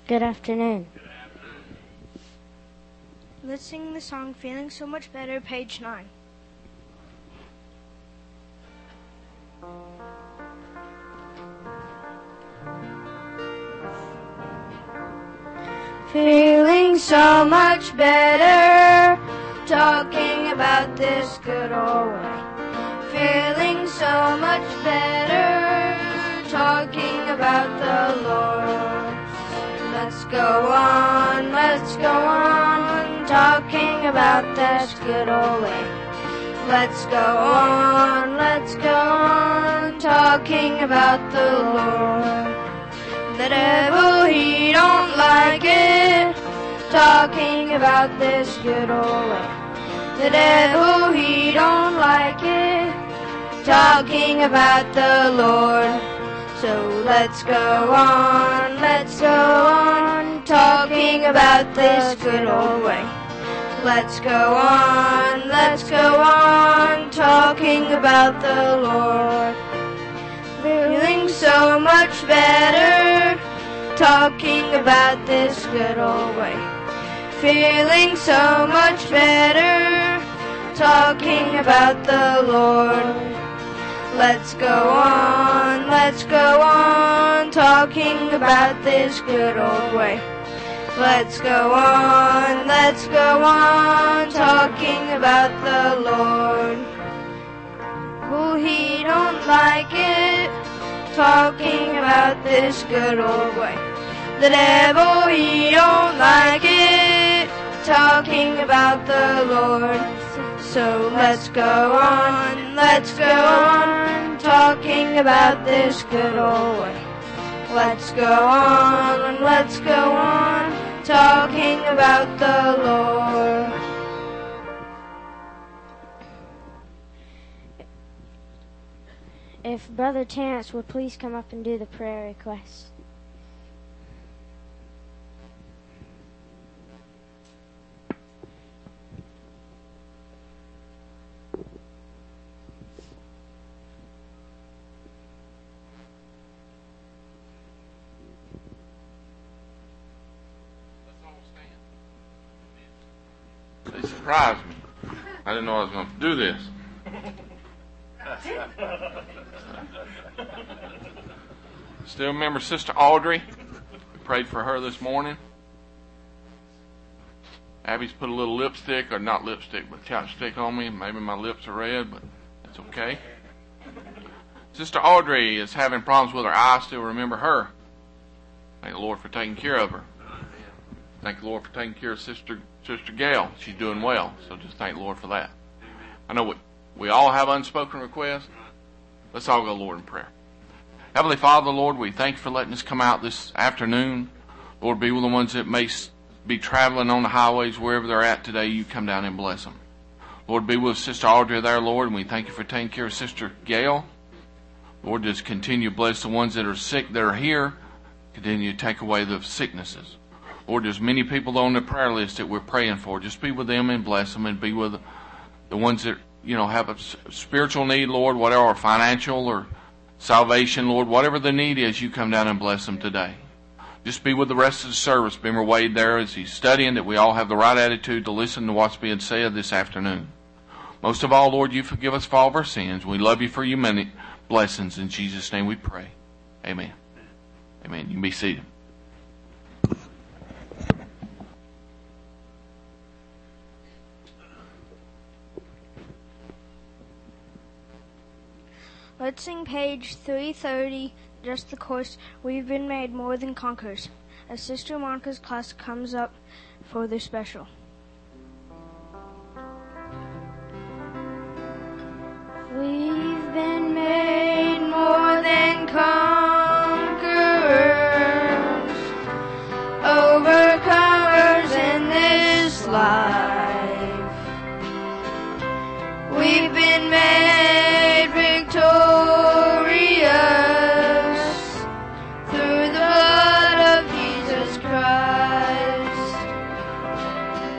Good afternoon. Let's sing the song Feeling So Much Better, page 9. Feeling so much better, talking about this good old way. Feeling so much better, talking about the Lord. Let's go on, talking about this good old way. Let's go on, talking about the Lord. The devil, he don't like it, talking about this good old way. The devil, he don't like it, talking about the Lord. So let's go on, talking about this good old way. Let's go on, talking about the Lord. Feeling so much better, talking about this good old way. Feeling so much better, talking about the Lord. Let's go on, talking about this good old way. Let's go on, talking about the Lord. Oh, he don't like it, talking about this good old way. The devil, he don't like it, talking about the Lord. So let's go on, talking about this good old way. Let's go on, talking about the Lord. If Brother Terrence would please come up and do the prayer request. They surprised me. I didn't know I was going to do this. Still remember Sister Audrey? We prayed for her this morning. Abby's put a little lipstick, or not lipstick, but chapstick on me. Maybe my lips are red, but that's okay. Sister Audrey is having problems with her eye. Still remember her. Thank the Lord for taking care of her. Thank the Lord for taking care of Sister Gail. She's doing well, so just thank the Lord for that. I know we all have unspoken requests. Let's all go, Lord, in prayer. Heavenly Father, Lord, we thank you for letting us come out this afternoon. Lord, be with the ones that may be traveling on the highways, wherever they're at today. You come down and bless them. Lord, be with Sister Audrey there, Lord, and we thank you for taking care of Sister Gail. Lord, just continue to bless the ones that are sick that are here. Continue to take away the sicknesses. Lord, there's many people on the prayer list that we're praying for. Just be with them and bless them, and be with the ones that, have a spiritual need, Lord, whatever, or financial or salvation, Lord, whatever the need is, you come down and bless them today. Just be with the rest of the service. Beamer Wade there as he's studying, that we all have the right attitude to listen to what's being said this afternoon. Most of all, Lord, you forgive us for all of our sins. We love you for your many blessings. In Jesus' name we pray. Amen. Amen. You can be seated. Let's sing page 330, just the chorus, We've Been Made More Than Conquerors, as Sister Monica's class comes up for their special. We've been made more than conquerors, overcomers in this life. We've been made victorious through the blood of Jesus Christ.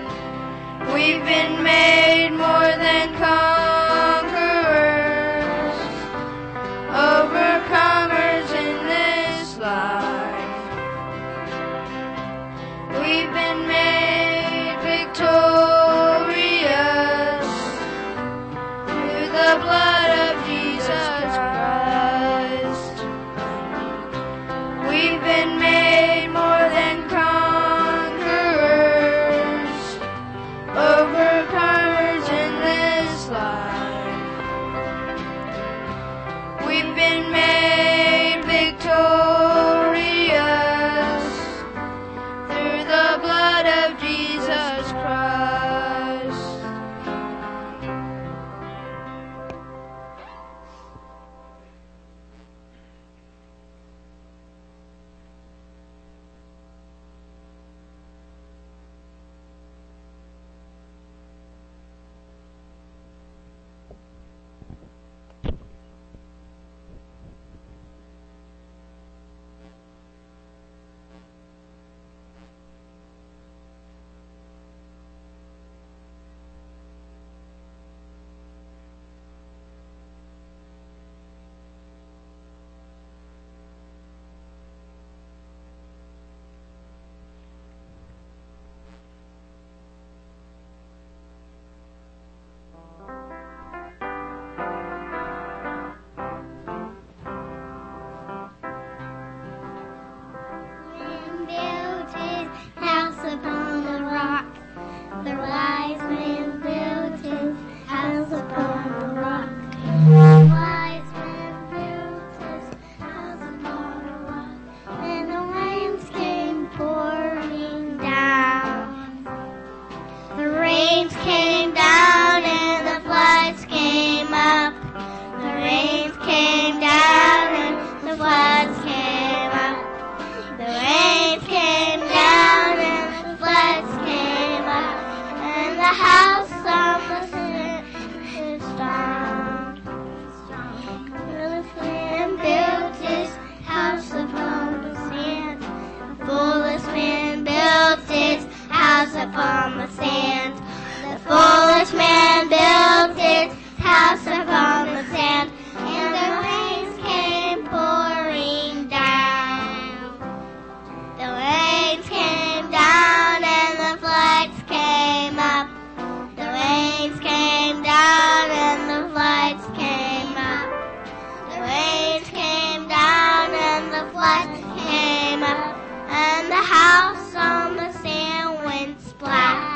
upon the sand. The foolish man built his house upon the sand, and the rains came pouring down. The rains came down and the floods came up. The rains came down and the floods came up. The rains came down and the floods came up, and the house on the sand went splash.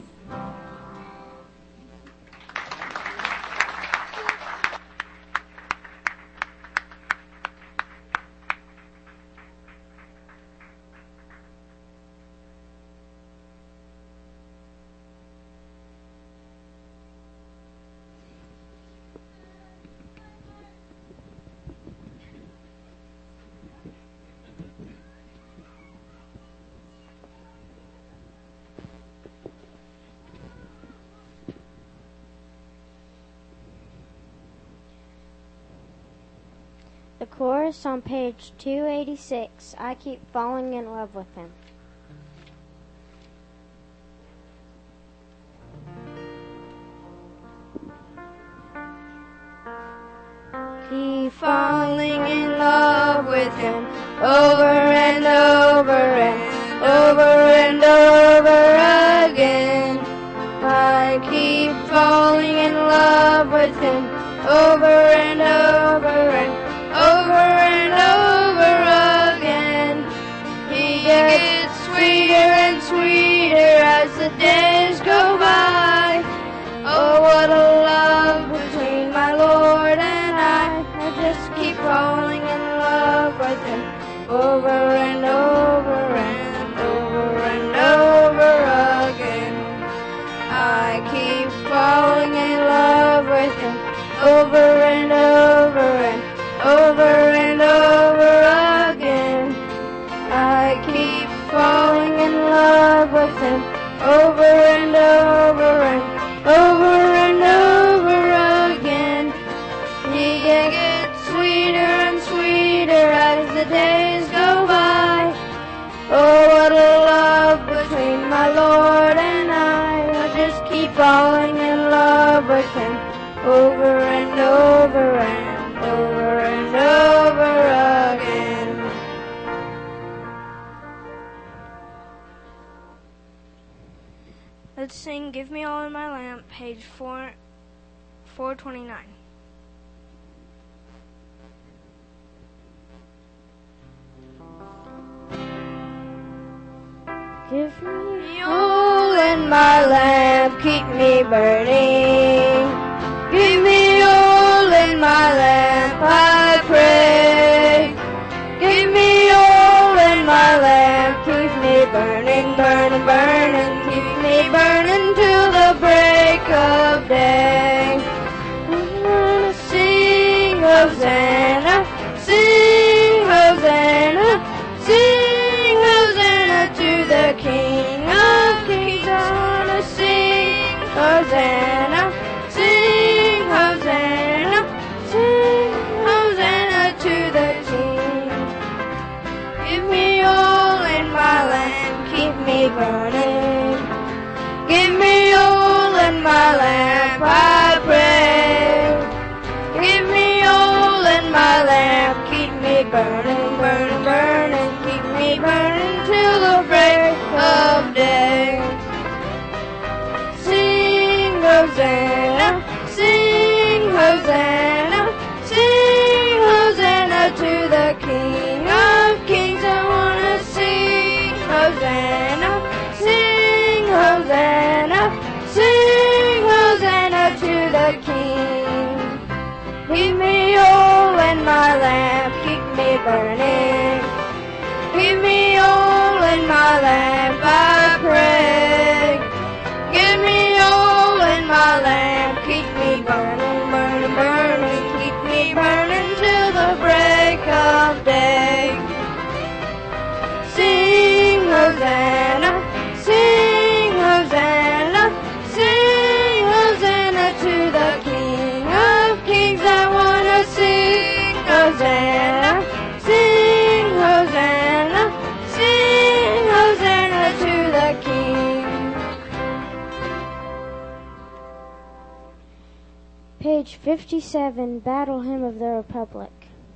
The chorus on page 286, I Keep Falling in Love with Him. Keep falling in love with Him over and over and over and over again. I keep falling in love with Him over and over and over and over again. He gets sweeter and sweeter as the days go by. Oh, what a love between my Lord and I. I just keep falling in love with Him over and over and over and over again. I keep falling in love with Him over and over and over and over again. I keep falling in love with Him over and over and over and over again. He gets sweeter and sweeter as the days go by. Oh, what a love between my Lord and I just keep falling in love with Him over and over and over and over again. Let's sing Give Me All in My Lamp, page 429. Give me all in my lamp, keep me burning. Give me all in my lamp, I pray. Give me all in my lamp, keep me burning, burning, burning. Keep me burning till the break of day. I'm gonna sing Hosanna, sing Hosanna, sing Hosanna to the King of Kings. I wanna sing Hosanna, sing Hosanna, sing Hosanna to the King. Give me all in my lamp, keep me burning. Give me all in my lamp, I pray. Give me all in my lamp, keep me burning, burning, burning. Keep me burning till the break of day. Sing Hosanna, sing Hosanna, sing Hosanna to the King of Kings. I wanna sing Hosanna, sing Hosanna, sing Hosanna to the King. Give me all in my lamp, keep me burning. 57, Battle Hymn of the Republic.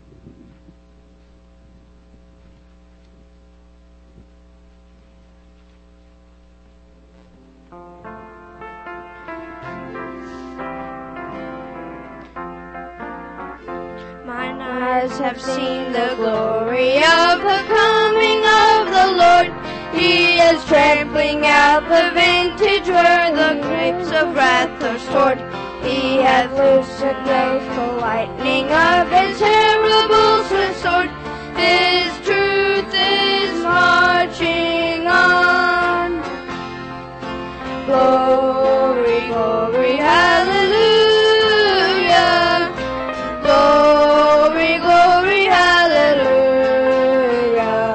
Mine eyes have seen the glory of the coming of the Lord. He is trampling out the vintage where the grapes of wrath are stored. He hath loosened the lightning of his terrible swift sword. His truth is marching on. Glory, glory, hallelujah. Glory, glory, hallelujah.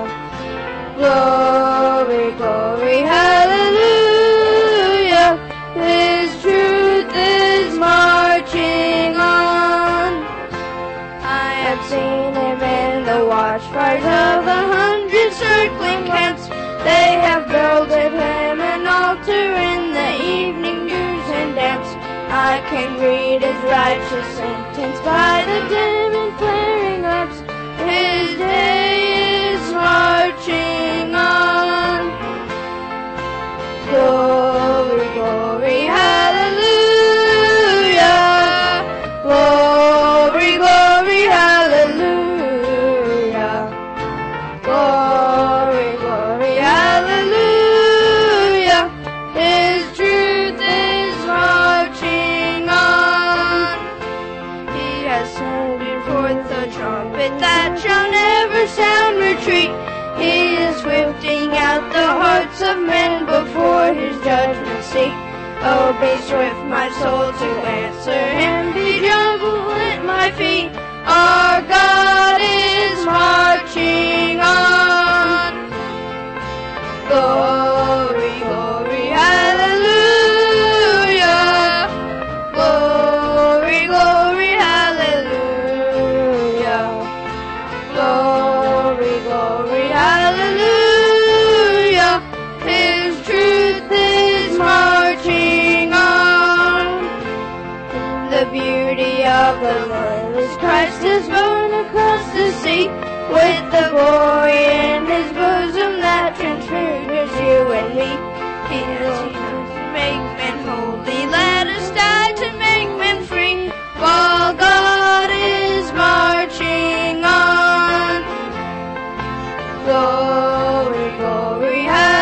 Glory, glory, hallelujah. His truth is marching on. I have seen him in the watchfires of 100 circling camps. They have builded him an altar in the evening dews and damps. I can read his righteous sentence by the dim and flaring lamps. His day is marching on. Glory, glory, hallelujah. Glory, glory, hallelujah. Glory, glory, hallelujah. His truth is marching on. He has sounded forth a trumpet that shall never sound retreat. He is sifting out the hearts of men before his judgment seat. Oh, be swift, my soul, to answer him. Be humble at my feet. Our God is marching on. Glory, glory, hallelujah. Glory, glory, hallelujah. Glory, glory, hallelujah. His truth is marching on. The beauty of the Lord Christ is born across the sea, with the glory in his bosom that transfigures you and me. He has come to make men holy, let us die to make men free, while God is marching on. Glory, glory,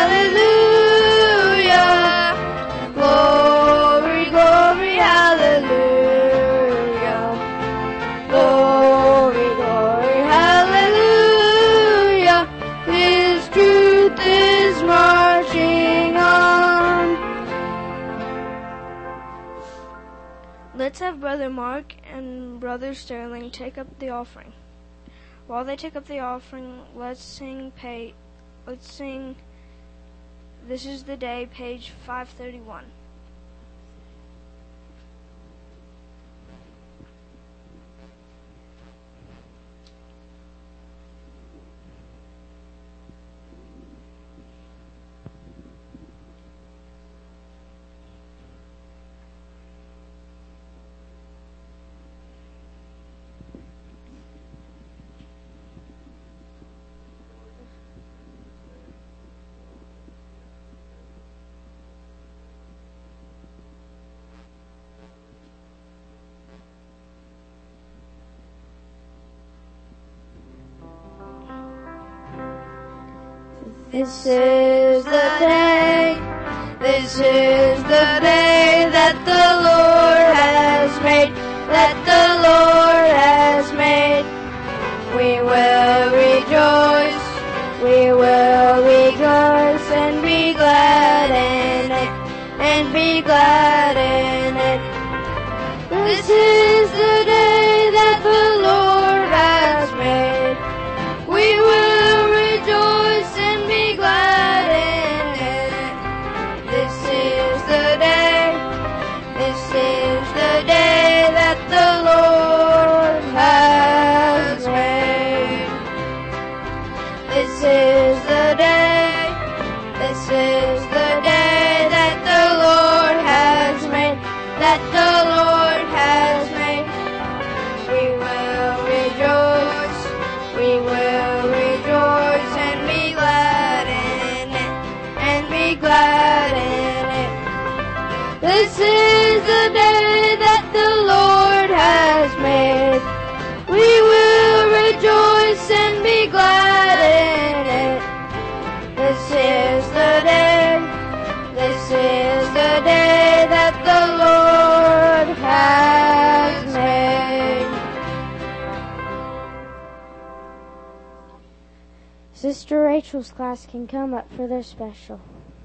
hallelujah. Glory, glory, hallelujah. Glory, glory, hallelujah. His truth is marching on. Let's have Brother Mark and Brother Sterling take up the offering. While they take up the offering, let's sing This Is the Day, page 531. This is the day that the Lord has made, that the Lord has made. We will rejoice and be glad in it, and be glad in it. This is the day that the Lord has made. We will rejoice and be glad in it. This is the day we will rejoice and be glad in it, and be glad in it. This is the day that the Lord has made. We will rejoice and be glad in it. This is the day, this is the day that the Lord has made. Sister Rachel's class can come up for their special.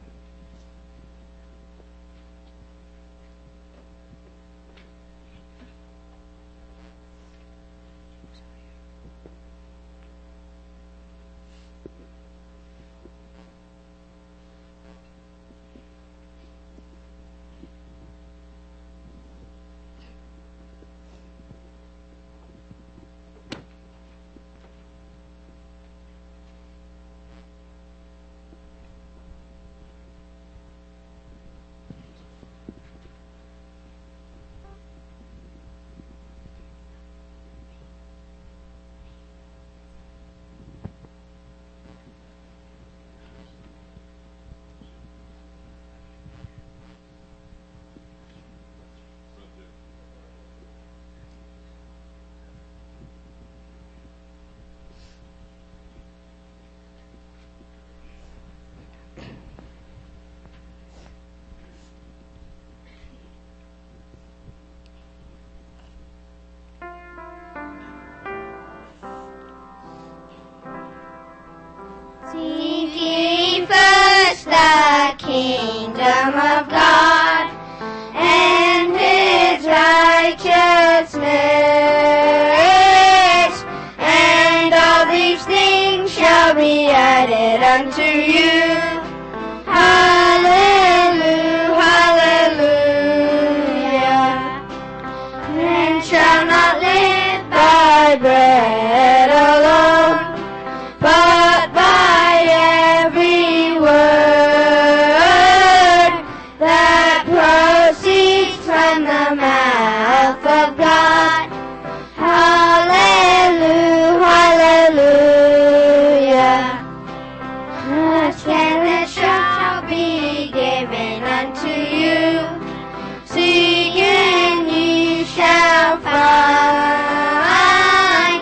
Seek ye first the kingdom of God and His righteousness, and all these things shall be added unto you. Hallelujah, hallelujah. Men shall not live by bread alone, but by every word that proceeds from the mouth of God. Hallelujah, hallelujah. Ask and it shall be given unto you. Seek and ye shall find.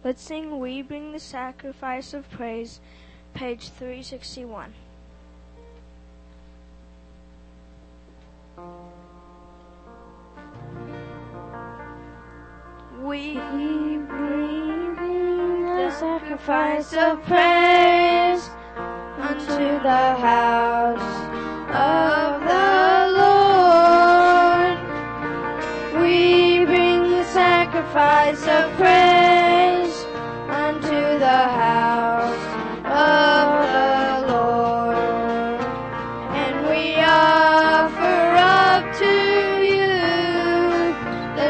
Let's sing We Bring the Sacrifice of Praise, page 361. We bring the sacrifice of praise unto the house of the Lord. We bring the sacrifice of praise unto the house of the Lord. And we offer up to you the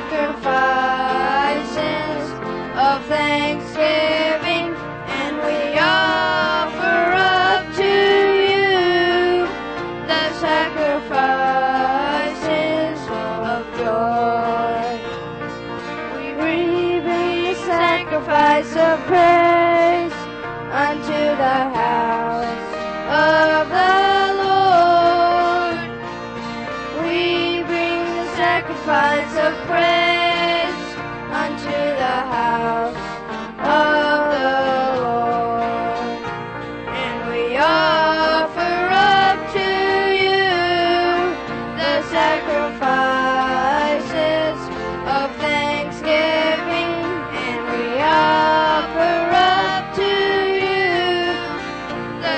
sacrifices of thanksgiving, and we offer up to you the sacrifices of joy. We bring the sacrifice of praise unto the house of the Lord. We bring the sacrifice of praise unto the house of the Lord. And we offer up to you the sacrifices of thanksgiving, and we offer up to you the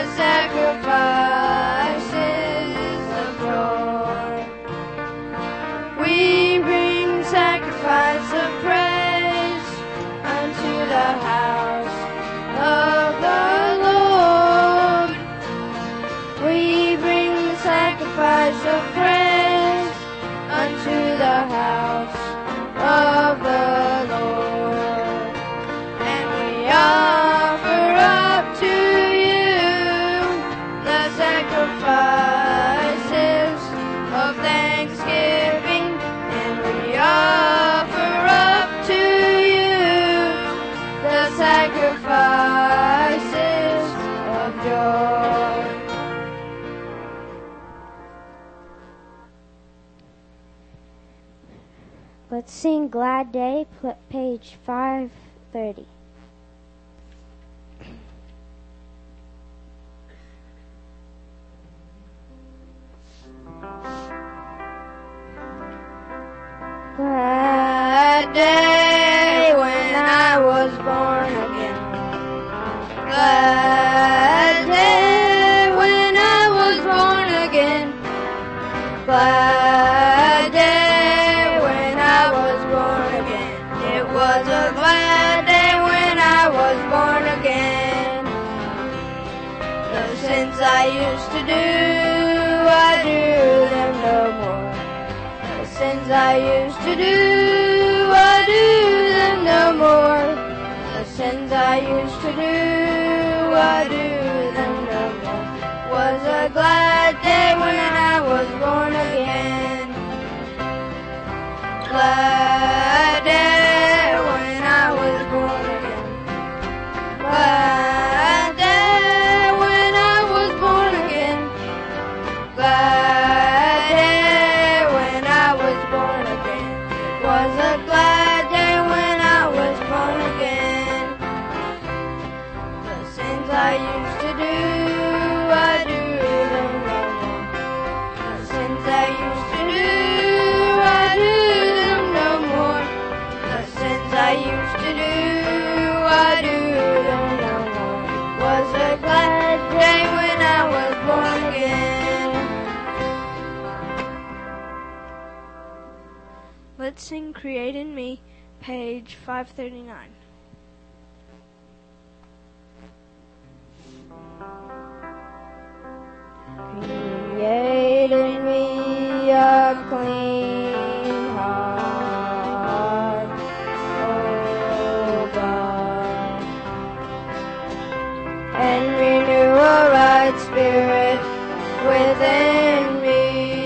sacrifices of joy. We bring sacrifice of praise unto the house of the Lord. We bring the sacrifice of praise unto the house of the Lord. And we offer up to you the sacrifices of thanksgiving, and we offer up to you the sacrifices of joy. Let's sing Glad Day, page 530. Glad day when I was born again. Glad day when I was born again. Glad day when I was born again. It was a glad day when I was born again. The sins I used to do, I do them no more. The sins I used to do, I do them no more. The sins I used to do, I do them no more. Was a glad day when I was born again. Glad day when I was born again. Glad day when I was born again. Glad day when I was born again. Was a glad day when I was born again. The sins I used to do, I do them no more. The sins I used to do, I do them no more. The sins I used to do, I do them no more. Was a glad day when I was born again. Let's sing Create in Me, page 539. Create in me a clean heart, O God, and renew a right spirit within me.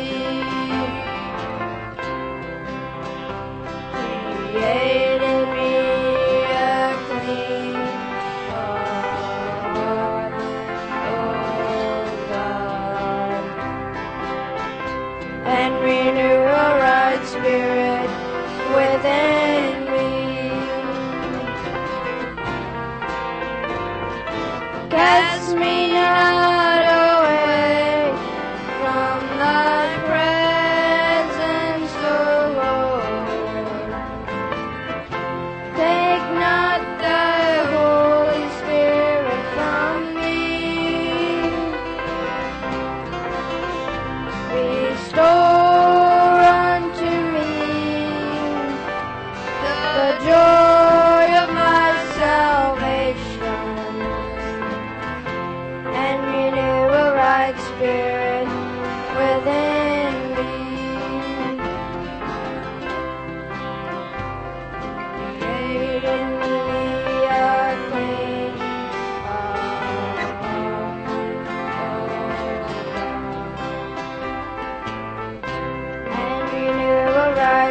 Create in me a clean heart, O God, and renew a right spirit within me.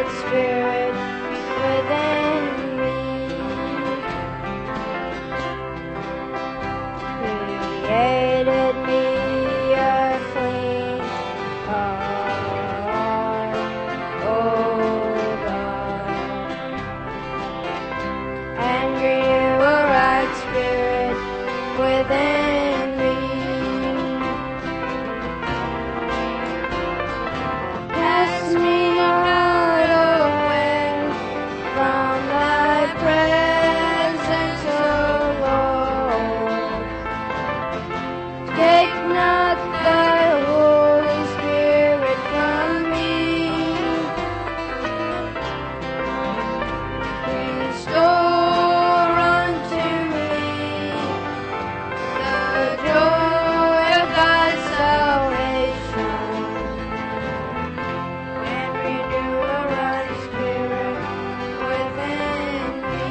right spirit within me. Created me a clean heart, oh God, and renew a right spirit within me. Cast me not away from thy presence, O Lord. Take not thy Holy Spirit from me. Restore unto me the joy of thy salvation, and renew a right spirit within me.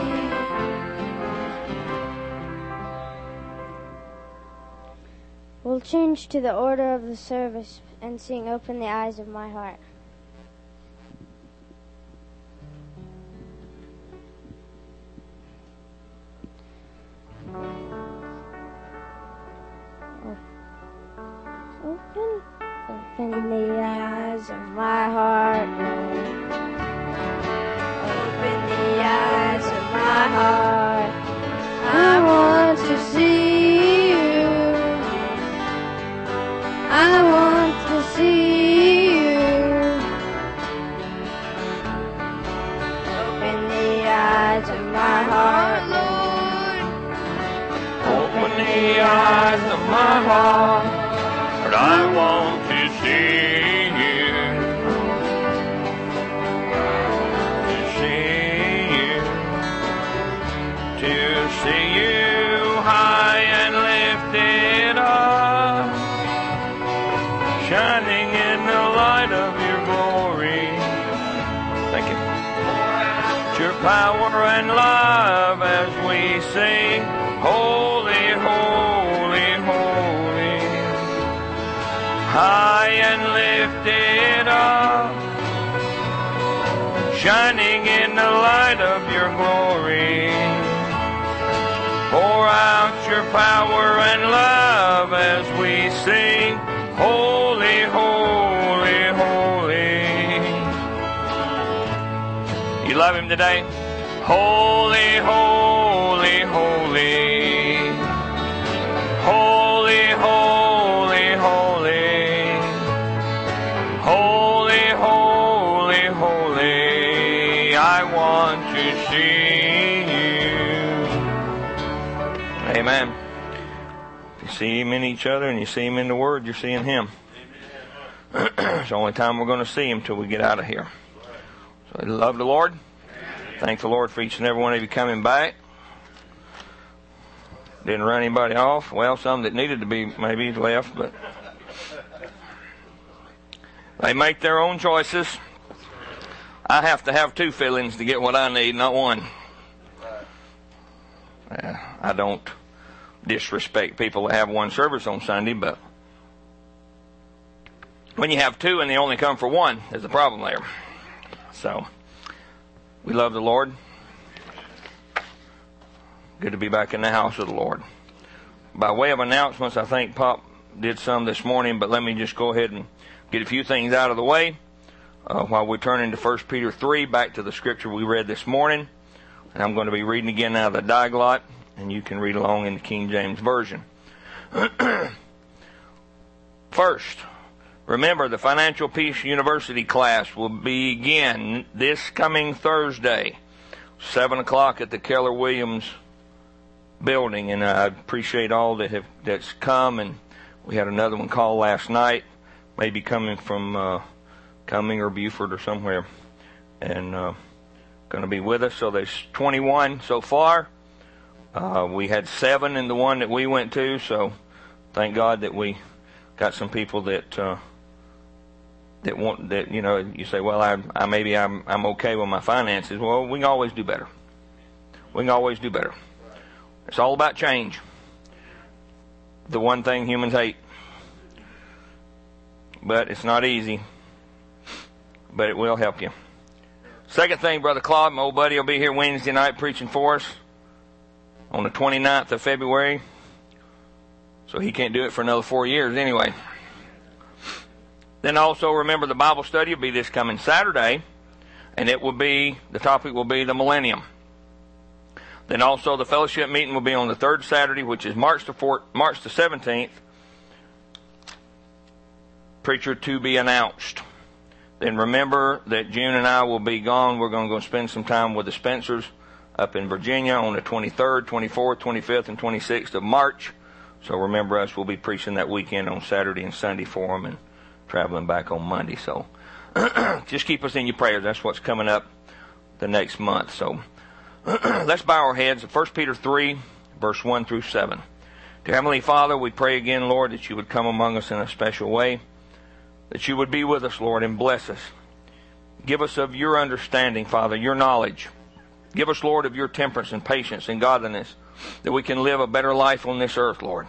We'll change to the order of the service and sing Open the Eyes of My Heart. Open the eyes of my heart, Lord. Open the eyes of my heart. I want to see you. I want to see you. Open the eyes of my heart, Lord. Open the eyes of my heart, Lord, I want to see you. To see you high and lifted up, shining in the light of your glory. Thank you. Your power and love as we sing, holy, holy, holy. High and lifted up, shining in the light of your glory. Pour out your power and love as we sing, holy, holy, holy. You love him today? Holy, holy, holy. Holy, holy, holy. Holy, holy, holy. I want to see you. Amen. If you see him in each other and you see him in the Word, you're seeing him. It's the only time we're going to see him till we get out of here. So I love the Lord. Thank the Lord for each and every one of you coming back. Didn't run anybody off. Well, some that needed to be maybe left, but they make their own choices. I have to have two fillings to get what I need, not one. I don't disrespect people that have one service on Sunday, but when you have two and they only come for one, there's a problem there. So, we love the Lord. Good to be back in the house of the Lord. By way of announcements, I think Pop did some this morning, but let me just go ahead and get a few things out of the way while we turn into 1 Peter 3, back to the scripture we read this morning. And I'm going to be reading again out of the Diaglott, and you can read along in the King James Version. First, remember the Financial Peace University class will begin this coming Thursday, 7 o'clock at the Keller Williams building. And I appreciate all that's come. And we had another one call last night, maybe coming from Cumming or Buford or somewhere, and going to be with us. So there's 21 so far. We had 7 in the one that we went to. So thank God that we got some people that want that. You know, you say, well, I'm okay with my finances. Well, we can always do better. We can always do better. It's all about change. The one thing humans hate. But it's not easy. But it will help you. Second thing, Brother Claude, my old buddy, will be here Wednesday night preaching for us on the 29th of February. So he can't do it for another 4 years anyway. Then also remember the Bible study will be this coming Saturday, and the topic will be the millennium. Then also the fellowship meeting will be on the third Saturday, which is March the 17th. Preacher to be announced. Then remember that June and I will be gone. We're going to go spend some time with the Spencers up in Virginia on the 23rd, 24th, 25th, and 26th of March. So remember us, we'll be preaching that weekend on Saturday and Sunday for them and traveling back on Monday. So just keep us in your prayers. That's what's coming up the next month. So let's bow our heads. 1 Peter 3, verse 1 through 7. Dear Heavenly Father, we pray again, Lord, that you would come among us in a special way, that you would be with us, Lord, and bless us. Give us of your understanding, Father, your knowledge. Give us, Lord, of your temperance and patience and godliness, that we can live a better life on this earth, Lord.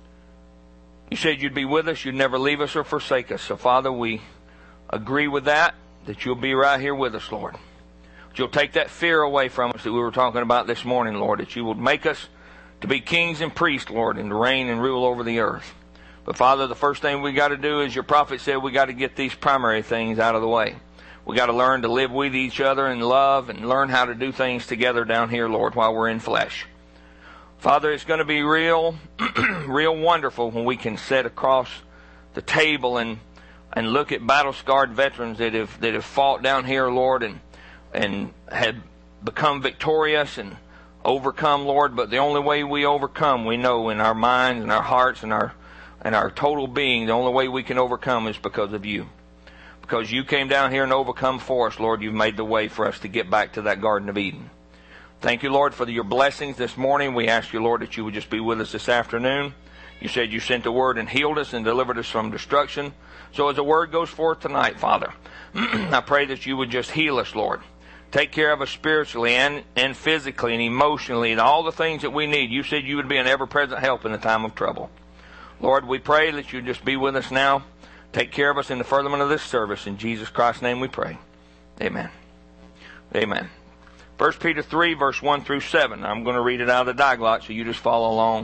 You said you'd be with us, you'd never leave us or forsake us. So, Father, we agree with that you'll be right here with us, Lord. That you'll take that fear away from us that we were talking about this morning, Lord. That you will make us to be kings and priests, Lord, and to reign and rule over the earth. But, Father, the first thing we got to do, as your prophet said, we got to get these primary things out of the way. We got to learn to live with each other in love and learn how to do things together down here, Lord, while we're in flesh. Father, it's going to be real wonderful when we can sit across the table and look at battle-scarred veterans that have fought down here, Lord, and have become victorious and overcome, Lord. But the only way we overcome, we know in our minds and our hearts and our total being, the only way we can overcome is because of you. Because you came down here and overcome for us, Lord, you've made the way for us to get back to that Garden of Eden. Thank you, Lord, for your blessings this morning. We ask you, Lord, that you would just be with us this afternoon. You said you sent the word and healed us and delivered us from destruction. So as the word goes forth tonight, Father, I pray that you would just heal us, Lord. Take care of us spiritually and physically and emotionally and all the things that we need. You said you would be an ever-present help in the time of trouble. Lord, we pray that you just be with us now. Take care of us in the furtherance of this service. In Jesus Christ's name we pray. Amen. Amen. 1 Peter 3, verse 1 through 7. I'm going to read it out of the Diaglott, so you just follow along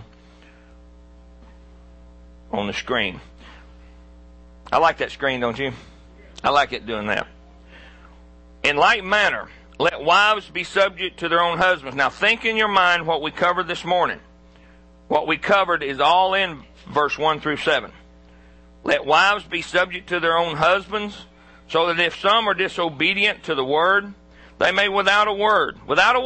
on the screen. I like that screen, don't you? I like it doing that. In like manner, let wives be subject to their own husbands. Now think in your mind what we covered this morning. What we covered is all in verse 1 through 7. Let wives be subject to their own husbands, so that if some are disobedient to the word, they may without a word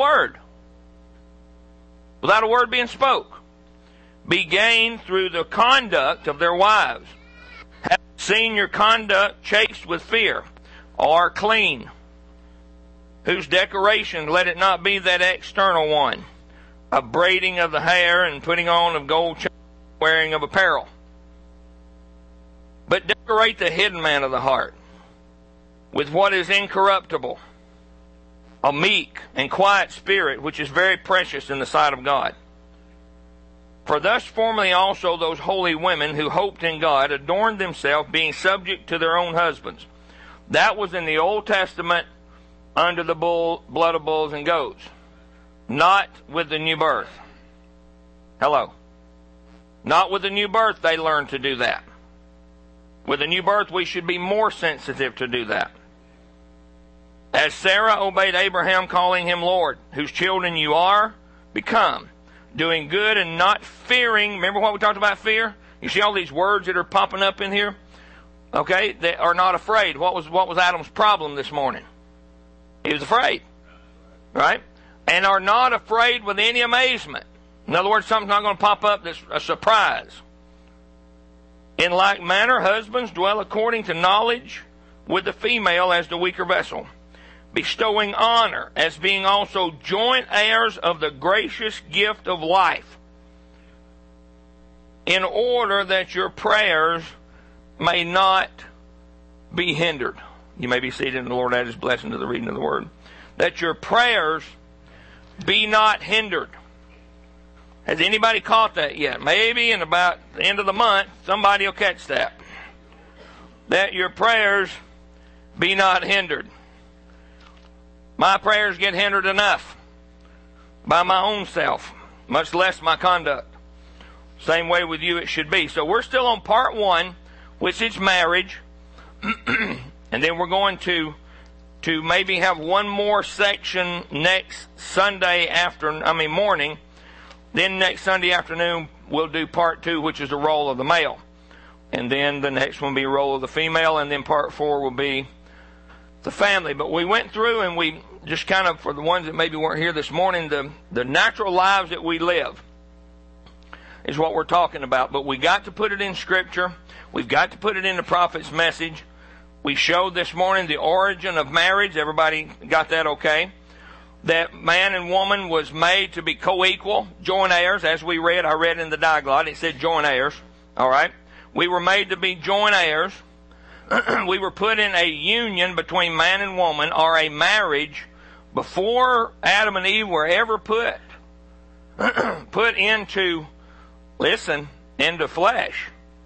being spoke, be gained through the conduct of their wives, having seen your conduct chaste with fear, or clean, whose decoration let it not be that external one, a braiding of the hair and putting on of gold chain, wearing of apparel. But decorate the hidden man of the heart with what is incorruptible, a meek and quiet spirit, which is very precious in the sight of God. For thus formerly also those holy women who hoped in God adorned themselves, being subject to their own husbands. That was in the Old Testament under the blood of bulls and goats, not with the new birth. Hello. Not with the new birth they learned to do that. With the new birth, we should be more sensitive to do that. As Sarah obeyed Abraham, calling him Lord, whose children you are, become, doing good and not fearing. Remember what we talked about fear? You see all these words that are popping up in here? Okay, they are not afraid. What was Adam's problem this morning? He was afraid. Right? And are not afraid with any amazement. In other words, something's not going to pop up that's a surprise. In like manner, husbands dwell according to knowledge with the female as the weaker vessel, bestowing honor as being also joint heirs of the gracious gift of life, in order that your prayers may not be hindered. You may be seated, and the Lord add his blessing to the reading of the word. That your prayers be not hindered. Has anybody caught that yet? Maybe in about the end of the month, somebody will catch that. That your prayers be not hindered. My prayers get hindered enough by my own self, much less my conduct. Same way with you it should be. So we're still on part 1, which is marriage. And then we're going to maybe have one more section next Sunday morning. Then next Sunday afternoon we'll do part 2, which is the role of the male. And then the next one will be role of the female, and then part 4 will be the family. But we went through and we just kind of, for the ones that maybe weren't here this morning, the natural lives that we live is what we're talking about. But we got to put it in Scripture. We've got to put it in the prophet's message. We showed this morning the origin of marriage. Everybody got that okay? That man and woman was made to be co-equal, joint heirs, as we read. I read in the Diaglott, it said joint heirs. All right? We were made to be joint heirs. We were put in a union between man and woman, or a marriage, before Adam and Eve were ever put into, into flesh.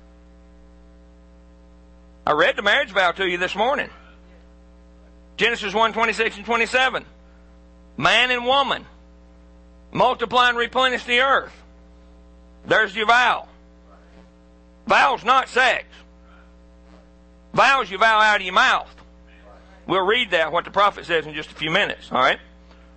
I read the marriage vow to you this morning. Genesis 1:26 and 27. Man and woman, multiply and replenish the earth. There's your vow. Vow's not sex. Vows you vow out of your mouth. We'll read that, what the prophet says, in just a few minutes. All right?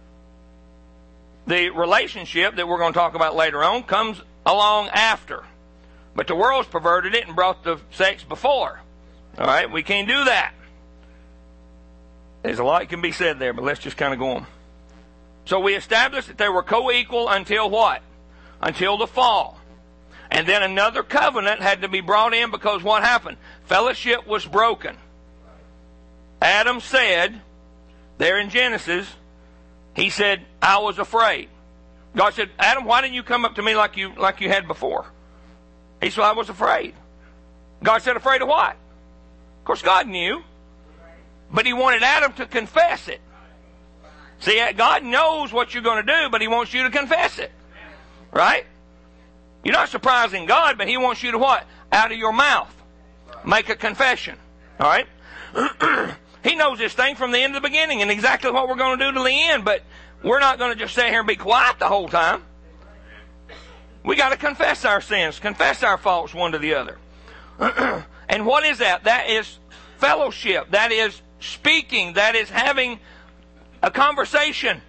The relationship that we're going to talk about later on comes along after. But the world's perverted it and brought the sex before. All right? We can't do that. There's a lot that can be said there, but let's just kind of go on. So we established that they were co-equal until what? Until the fall. And then another covenant had to be brought in, because what happened? Fellowship was broken. Adam said, there in Genesis, he said, I was afraid. God said, Adam, why didn't you come up to me like you had before? He said, I was afraid. God said, afraid of what? Of course, God knew. But he wanted Adam to confess it. See, God knows what you're going to do, but he wants you to confess it. Right? You're not surprising God, but he wants you to what? Out of your mouth. Make a confession. All right? He knows this thing from the end to the beginning and exactly what we're going to do to the end, but we're not going to just sit here and be quiet the whole time. We got to confess our sins, confess our faults one to the other. And what is that? That is fellowship. That is speaking. That is having a conversation.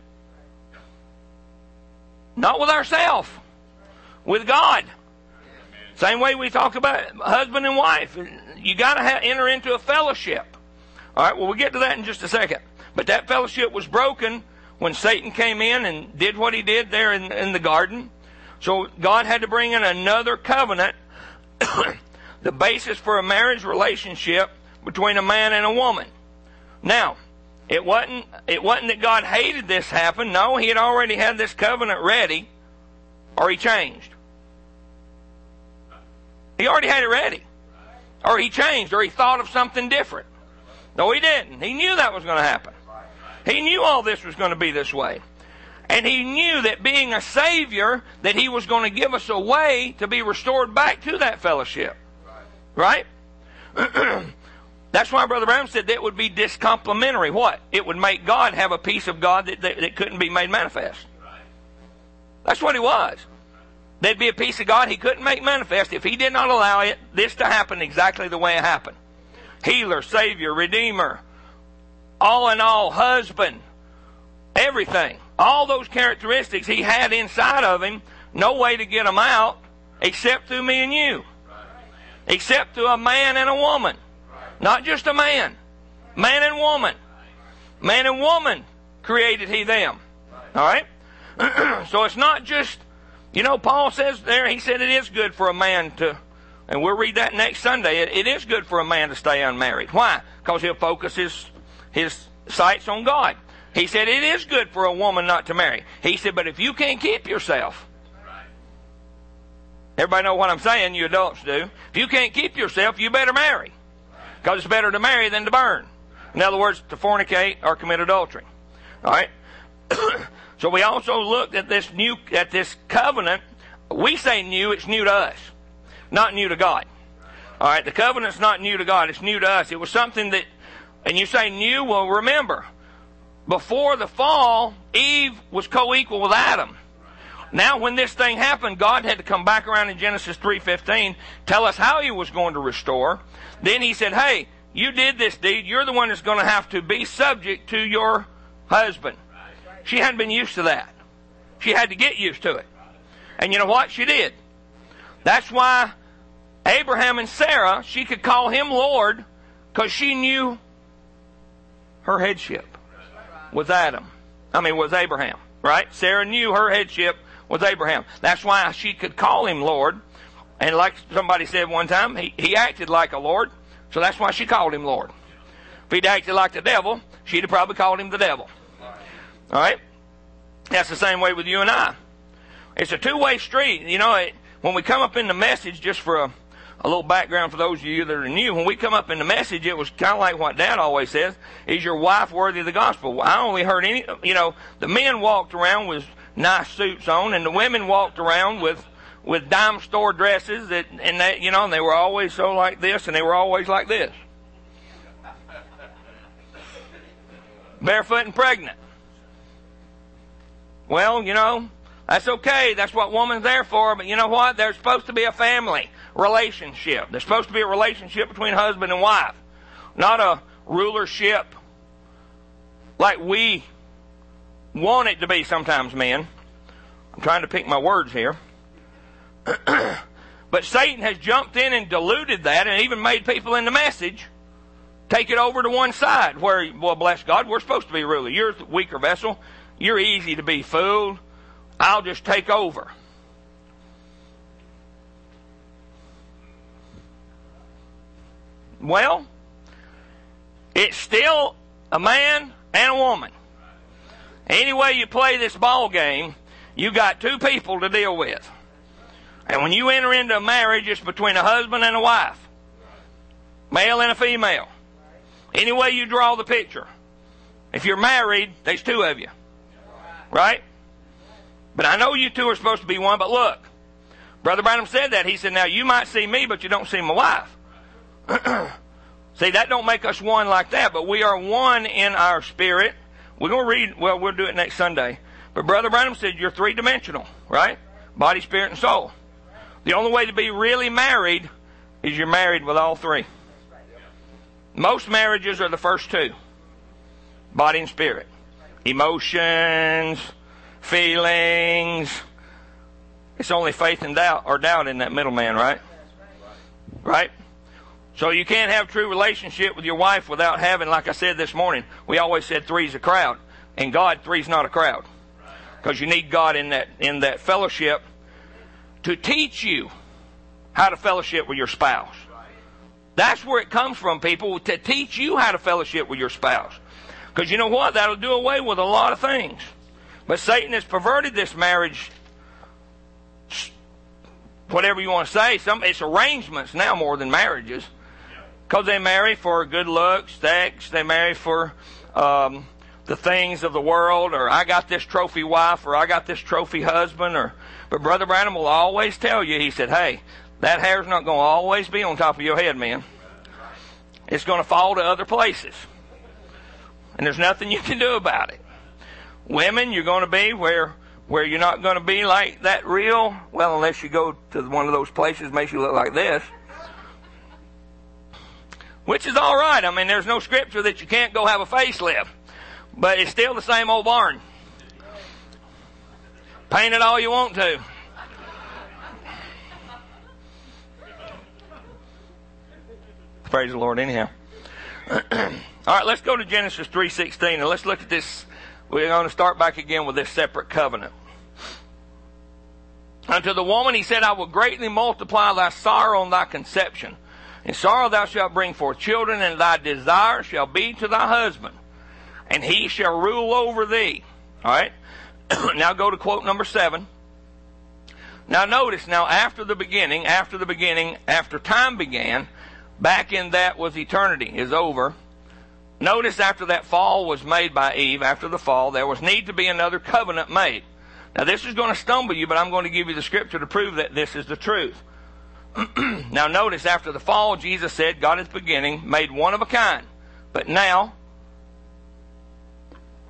Not with ourselves. With God. Same way we talk about husband and wife. You got to enter into a fellowship. All right, well, we'll get to that in just a second. But that fellowship was broken when Satan came in and did what he did there in the garden. So God had to bring in another covenant, the basis for a marriage relationship between a man and a woman. Now, it wasn't that God hated this happen. No, he had already had this covenant ready, or he changed. He already had it ready. Or he changed, or he thought of something different. No, he didn't. He knew that was going to happen. He knew all this was going to be this way. And he knew that being a Savior, that he was going to give us a way to be restored back to that fellowship. Right? That's why Brother Branham said that would be discomplementary. What? It would make God have a piece of God that couldn't be made manifest. That's what he was. There'd be a piece of God he couldn't make manifest if he did not allow this to happen exactly the way it happened. Healer, Savior, Redeemer, all in all, husband, everything. All those characteristics he had inside of him, no way to get them out except through me and you. Except through a man and a woman. Not just a man. Man and woman. Man and woman created he them. Alright? So it's not just, Paul says there, he said it is good for a man to, and we'll read that next Sunday, it is good for a man to stay unmarried. Why? Because he'll focus his sights on God. He said it is good for a woman not to marry. He said, but if you can't keep yourself, everybody know what I'm saying, you adults do. If you can't keep yourself, you better marry. Because it's better to marry than to burn. In other words, to fornicate or commit adultery. Alright? So we also looked at this covenant. We say new, it's new to us. Not new to God. Alright, the covenant's not new to God, it's new to us. It was something that, and you say new, well remember, before the fall, Eve was co-equal with Adam. Now, when this thing happened, God had to come back around in Genesis 3:15, tell us how He was going to restore. Then He said, hey, you did this deed. You're the one that's going to have to be subject to your husband. She hadn't been used to that. She had to get used to it. And you know what? She did. That's why Abraham and Sarah, she could call him Lord, because she knew her headship was Abraham, right? Sarah knew her headship was Abraham. That's why she could call him Lord. And like somebody said one time, he acted like a Lord, so that's why she called him Lord. If he'd acted like the devil, she'd have probably called him the devil. All right? That's the same way with you and I. It's a two-way street. You know, when we come up in the message, just for a little background for those of you that are new, when we come up in the message, it was kind of like what Dad always says, is your wife worthy of the gospel? I only heard the men walked around with nice suits on, and the women walked around with dime store dresses and they were always so like this, and they were always like this. Barefoot and pregnant. Well, that's okay. That's what woman's there for. But you know what? There's supposed to be a family relationship. There's supposed to be a relationship between husband and wife. Not a rulership like we want it to be sometimes, men. I'm trying to pick my words here. But Satan has jumped in and diluted that, and even made people in the message take it over to one side where, well, bless God, we're supposed to be ruler. You're the weaker vessel. You're easy to be fooled. I'll just take over. Well, it's still a man and a woman. Any way you play this ball game, you got two people to deal with. And when you enter into a marriage, it's between a husband and a wife. Male and a female. Any way you draw the picture. If you're married, there's two of you. Right? But I know you two are supposed to be one, but look. Brother Branham said that. He said, now you might see me, but you don't see my wife. See, that don't make us one like that, but we are one in our spirit. We're going to read, well, we'll do it next Sunday. But Brother Branham said you're three-dimensional, right? Body, spirit, and soul. The only way to be really married is you're married with all three. Most marriages are the first two. Body and spirit. Emotions, feelings. It's only faith and doubt in that middleman, right? Right? So you can't have true relationship with your wife without having, like I said this morning, we always said three's a crowd. In God, three's not a crowd. Because you need God in that fellowship to teach you how to fellowship with your spouse. That's where it comes from, people, to teach you how to fellowship with your spouse. Because you know what? That'll do away with a lot of things. But Satan has perverted this marriage, whatever you want to say. It's arrangements now more than marriages. Because they marry for good looks, sex. They marry for the things of the world. Or I got this trophy wife, or I got this trophy husband. But Brother Branham will always tell you, he said, hey, that hair's not going to always be on top of your head, man. It's going to fall to other places. And there's nothing you can do about it. Women, you're going to be where you're not going to be like that real, well, unless you go to one of those places that makes you look like this. Which is all right. I mean, there's no scripture that you can't go have a facelift. But it's still the same old barn. Paint it all you want to. Praise the Lord anyhow. All right, let's go to Genesis 3:16 and let's look at this. We're going to start back again with this separate covenant. Unto the woman he said, I will greatly multiply thy sorrow and thy conception. In sorrow thou shalt bring forth children, and thy desire shall be to thy husband, and he shall rule over thee. All right? Now go to quote number 7. Now notice, after time began, back in that was eternity, is over. Notice after that fall was made by Eve, after the fall, there was need to be another covenant made. Now this is going to stumble you, but I'm going to give you the scripture to prove that this is the truth. Now notice, after the fall, Jesus said, God is beginning, made one of a kind. But now,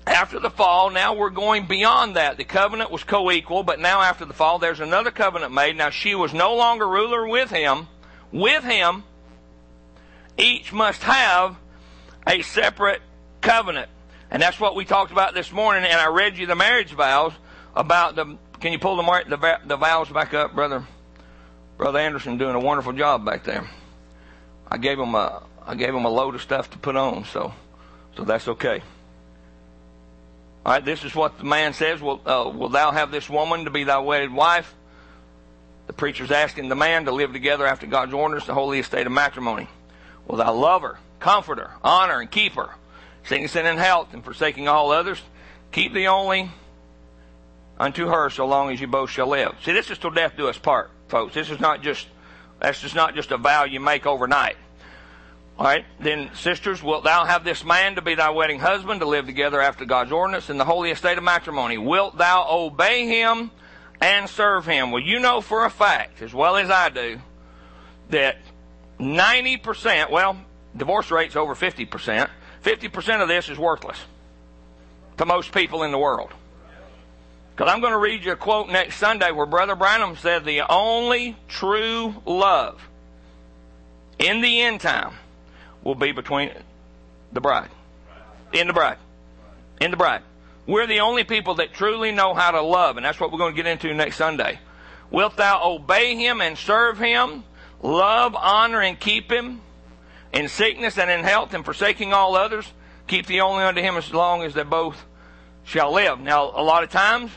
After the fall, now we're going beyond that. The covenant was co-equal, but now after the fall, there's another covenant made. Now she was no longer ruler with him. With him, each must have a separate covenant. And that's what we talked about this morning, and I read you the marriage vows about the... Can you pull the vows back up, Brother Anderson doing a wonderful job back there. I gave him a load of stuff to put on, so that's okay. All right, this is what the man says. Will thou have this woman to be thy wedded wife? The preacher's asking the man to live together after God's orders, the holy estate of matrimony. Will thou love her, comfort her, honor, and keep her, sickness and in health, and forsaking all others, keep thee only unto her so long as you both shall live. See, this is till death do us part, folks. That's just not just a vow you make overnight. All right, then, sisters, wilt thou have this man to be thy wedding husband, to live together after God's ordinance in the holy estate of matrimony? Wilt thou obey him and serve him? Well, you know for a fact, as well as I do, that 90%, well, divorce rate's over 50%. 50% of this is worthless to most people in the world. Because I'm going to read you a quote next Sunday where Brother Branham said the only true love in the end time will be between the bride. In the bride. In the bride. We're the only people that truly know how to love, and that's what we're going to get into next Sunday. Wilt thou obey him and serve him, love, honor, and keep him in sickness and in health, and forsaking all others, keep thee only unto him as long as they both shall live. Now, a lot of times,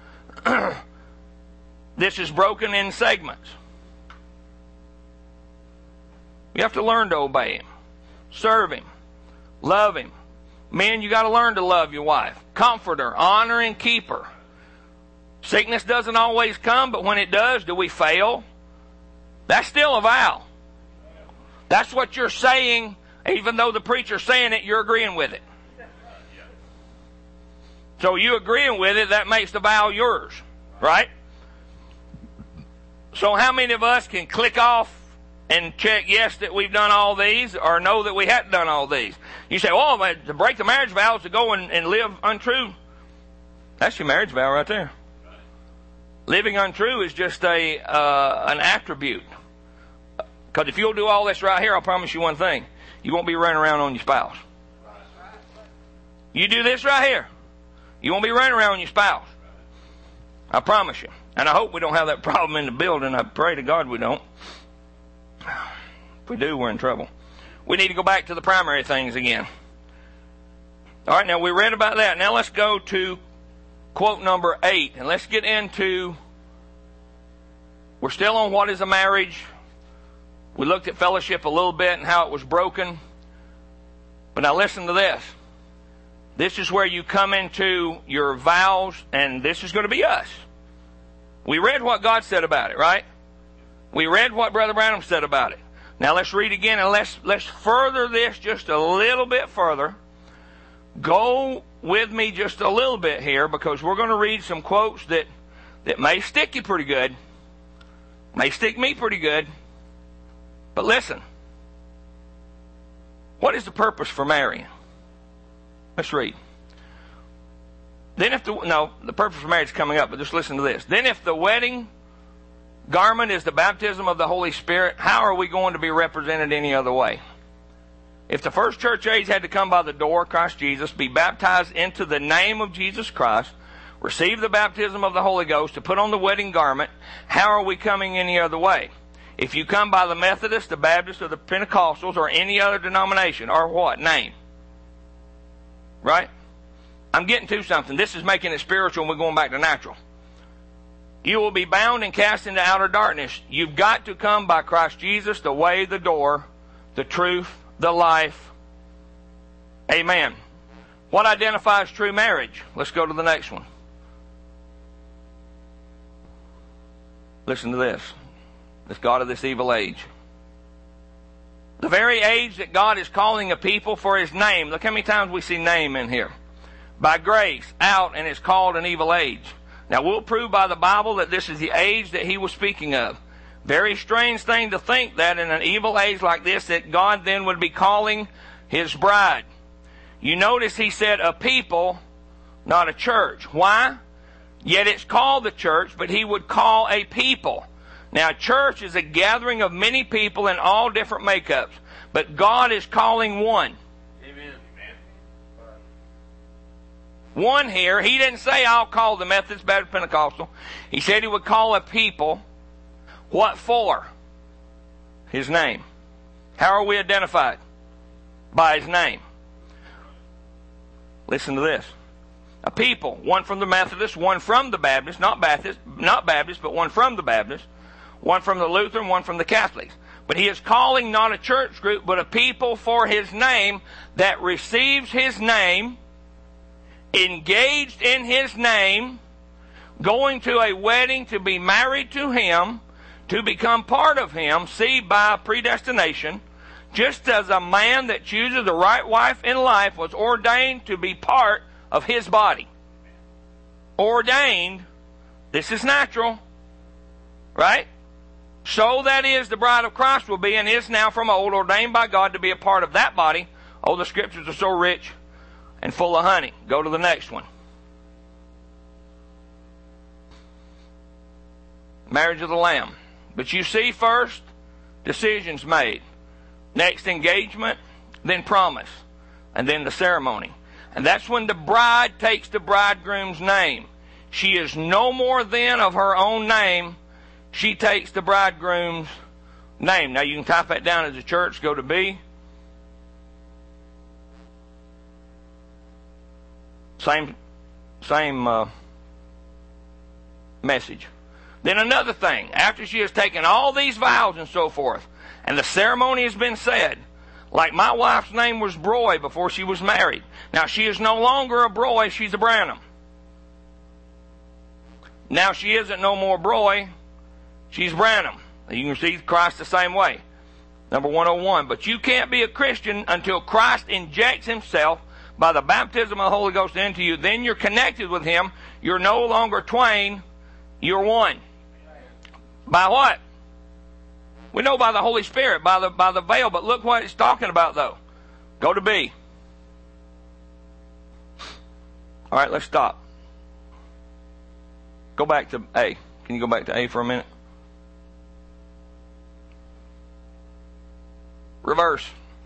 this is broken in segments. You have to learn to obey him, serve him, love him. Men, you got to learn to love your wife, comfort her, honor and keep her. Sickness doesn't always come, but when it does, do we fail? That's still a vow. That's what you're saying, even though the preacher's saying it, you're agreeing with it. So you agreeing with it, that makes the vow yours, right? So how many of us can click off and check yes that we've done all these, or no that we hadn't done all these? You say, oh, to break the marriage vow is to go and live untrue. That's your marriage vow right there. Living untrue is just an attribute. Because if you'll do all this right here, I'll promise you one thing. You won't be running around on your spouse. You do this right here, you won't be running around on your spouse. I promise you. And I hope we don't have that problem in the building. I pray to God we don't. If we do, we're in trouble. We need to go back to the primary things again. All right, now we read about that. Now let's go to quote number 8. And let's get into, we're still on what is a marriage. We looked at fellowship a little bit and how it was broken. But now listen to this. This is where you come into your vows, and this is going to be us. We read what God said about it, right? We read what Brother Branham said about it. Now let's read again, and let's further this just a little bit further. Go with me just a little bit here, because we're going to read some quotes that may stick you pretty good. May stick me pretty good. But listen. What is the purpose for marrying? Let's read. Then the purpose for marriage is coming up, but just listen to this. Then if the wedding garment is the baptism of the Holy Spirit, how are we going to be represented any other way? If the first church age had to come by the door, Christ Jesus, be baptized into the name of Jesus Christ, receive the baptism of the Holy Ghost, to put on the wedding garment, how are we coming any other way? If you come by the Methodist, the Baptist, or the Pentecostals, or any other denomination, or what? Name. Right? I'm getting to something. This is making it spiritual and we're going back to natural. You will be bound and cast into outer darkness. You've got to come by Christ Jesus, the way, the door, the truth, the life. Amen. What identifies true marriage? Let's go to the next one. Listen to this. This God of this evil age. The very age that God is calling a people for His name. Look how many times we see name in here. By grace, out, and it's called an evil age. Now we'll prove by the Bible that this is the age that He was speaking of. Very strange thing to think that in an evil age like this, that God then would be calling His bride. You notice He said a people not a church. Why? Yet it's called the church, but he would call a people. Now, a church is a gathering of many people in all different makeups, but God is calling one. Amen. One here. He didn't say, I'll call the Methodist, Baptist, Pentecostal. He said he would call a people. What for? His name. How are we identified? By his name. Listen to this. A people, one from the Methodist, one from the Baptist, not Baptist, but one from the Baptist, one from the Lutheran, one from the Catholics. But he is calling not a church group, but a people for his name that receives his name, engaged in his name, going to a wedding to be married to him, to become part of him, see, by predestination, just as a man that chooses the right wife in life was ordained to be part of his body. Ordained, this is natural, right? So that is the bride of Christ will be and is now from old ordained by God to be a part of that body. Oh, the scriptures are so rich and full of honey. Go to the next one. Marriage of the Lamb. But you see first, decisions made. Next, engagement, then promise, and then the ceremony. And that's when the bride takes the bridegroom's name. She is no more then of her own name. She takes the bridegroom's name. Now you can type that down as a church. Go to B. Same message. Then another thing. After she has taken all these vows and so forth, and the ceremony has been said, like my wife's name was Broy before she was married. Now she is no longer a Broy, she's a Branham. Now she isn't no more Broy, she's Branham. You can see Christ the same way. Number 101. But you can't be a Christian until Christ injects himself by the baptism of the Holy Ghost into you. Then you're connected with him. You're no longer twain, you're one. By what? We know by the Holy Spirit, by the veil, but look what it's talking about though. Go to B. All right, let's stop. Go back to A. Can you go back to A for a minute? Reverse.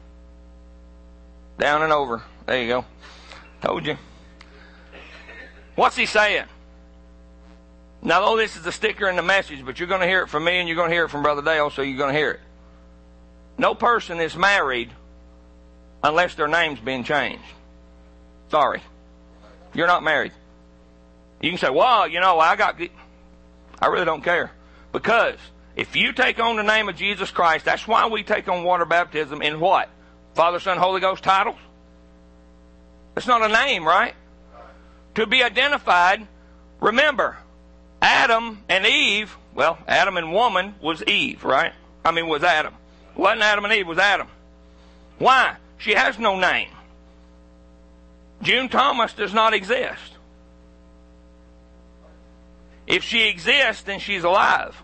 Down and over. There you go. Told you. What's he saying? Now, though this is the sticker in the message, but you're going to hear it from me and you're going to hear it from Brother Dale, so you're going to hear it. No person is married unless their name's been changed. Sorry. You're not married. You can say, well, I really don't care. Because if you take on the name of Jesus Christ, that's why we take on water baptism in what? Father, Son, Holy Ghost titles? It's not a name, right? To be identified, remember, Adam and Eve, well, Adam and woman was Eve, right? Was Adam. It wasn't Adam and Eve, it was Adam. Why? She has no name. June Thomas does not exist. If she exists, then she's alive.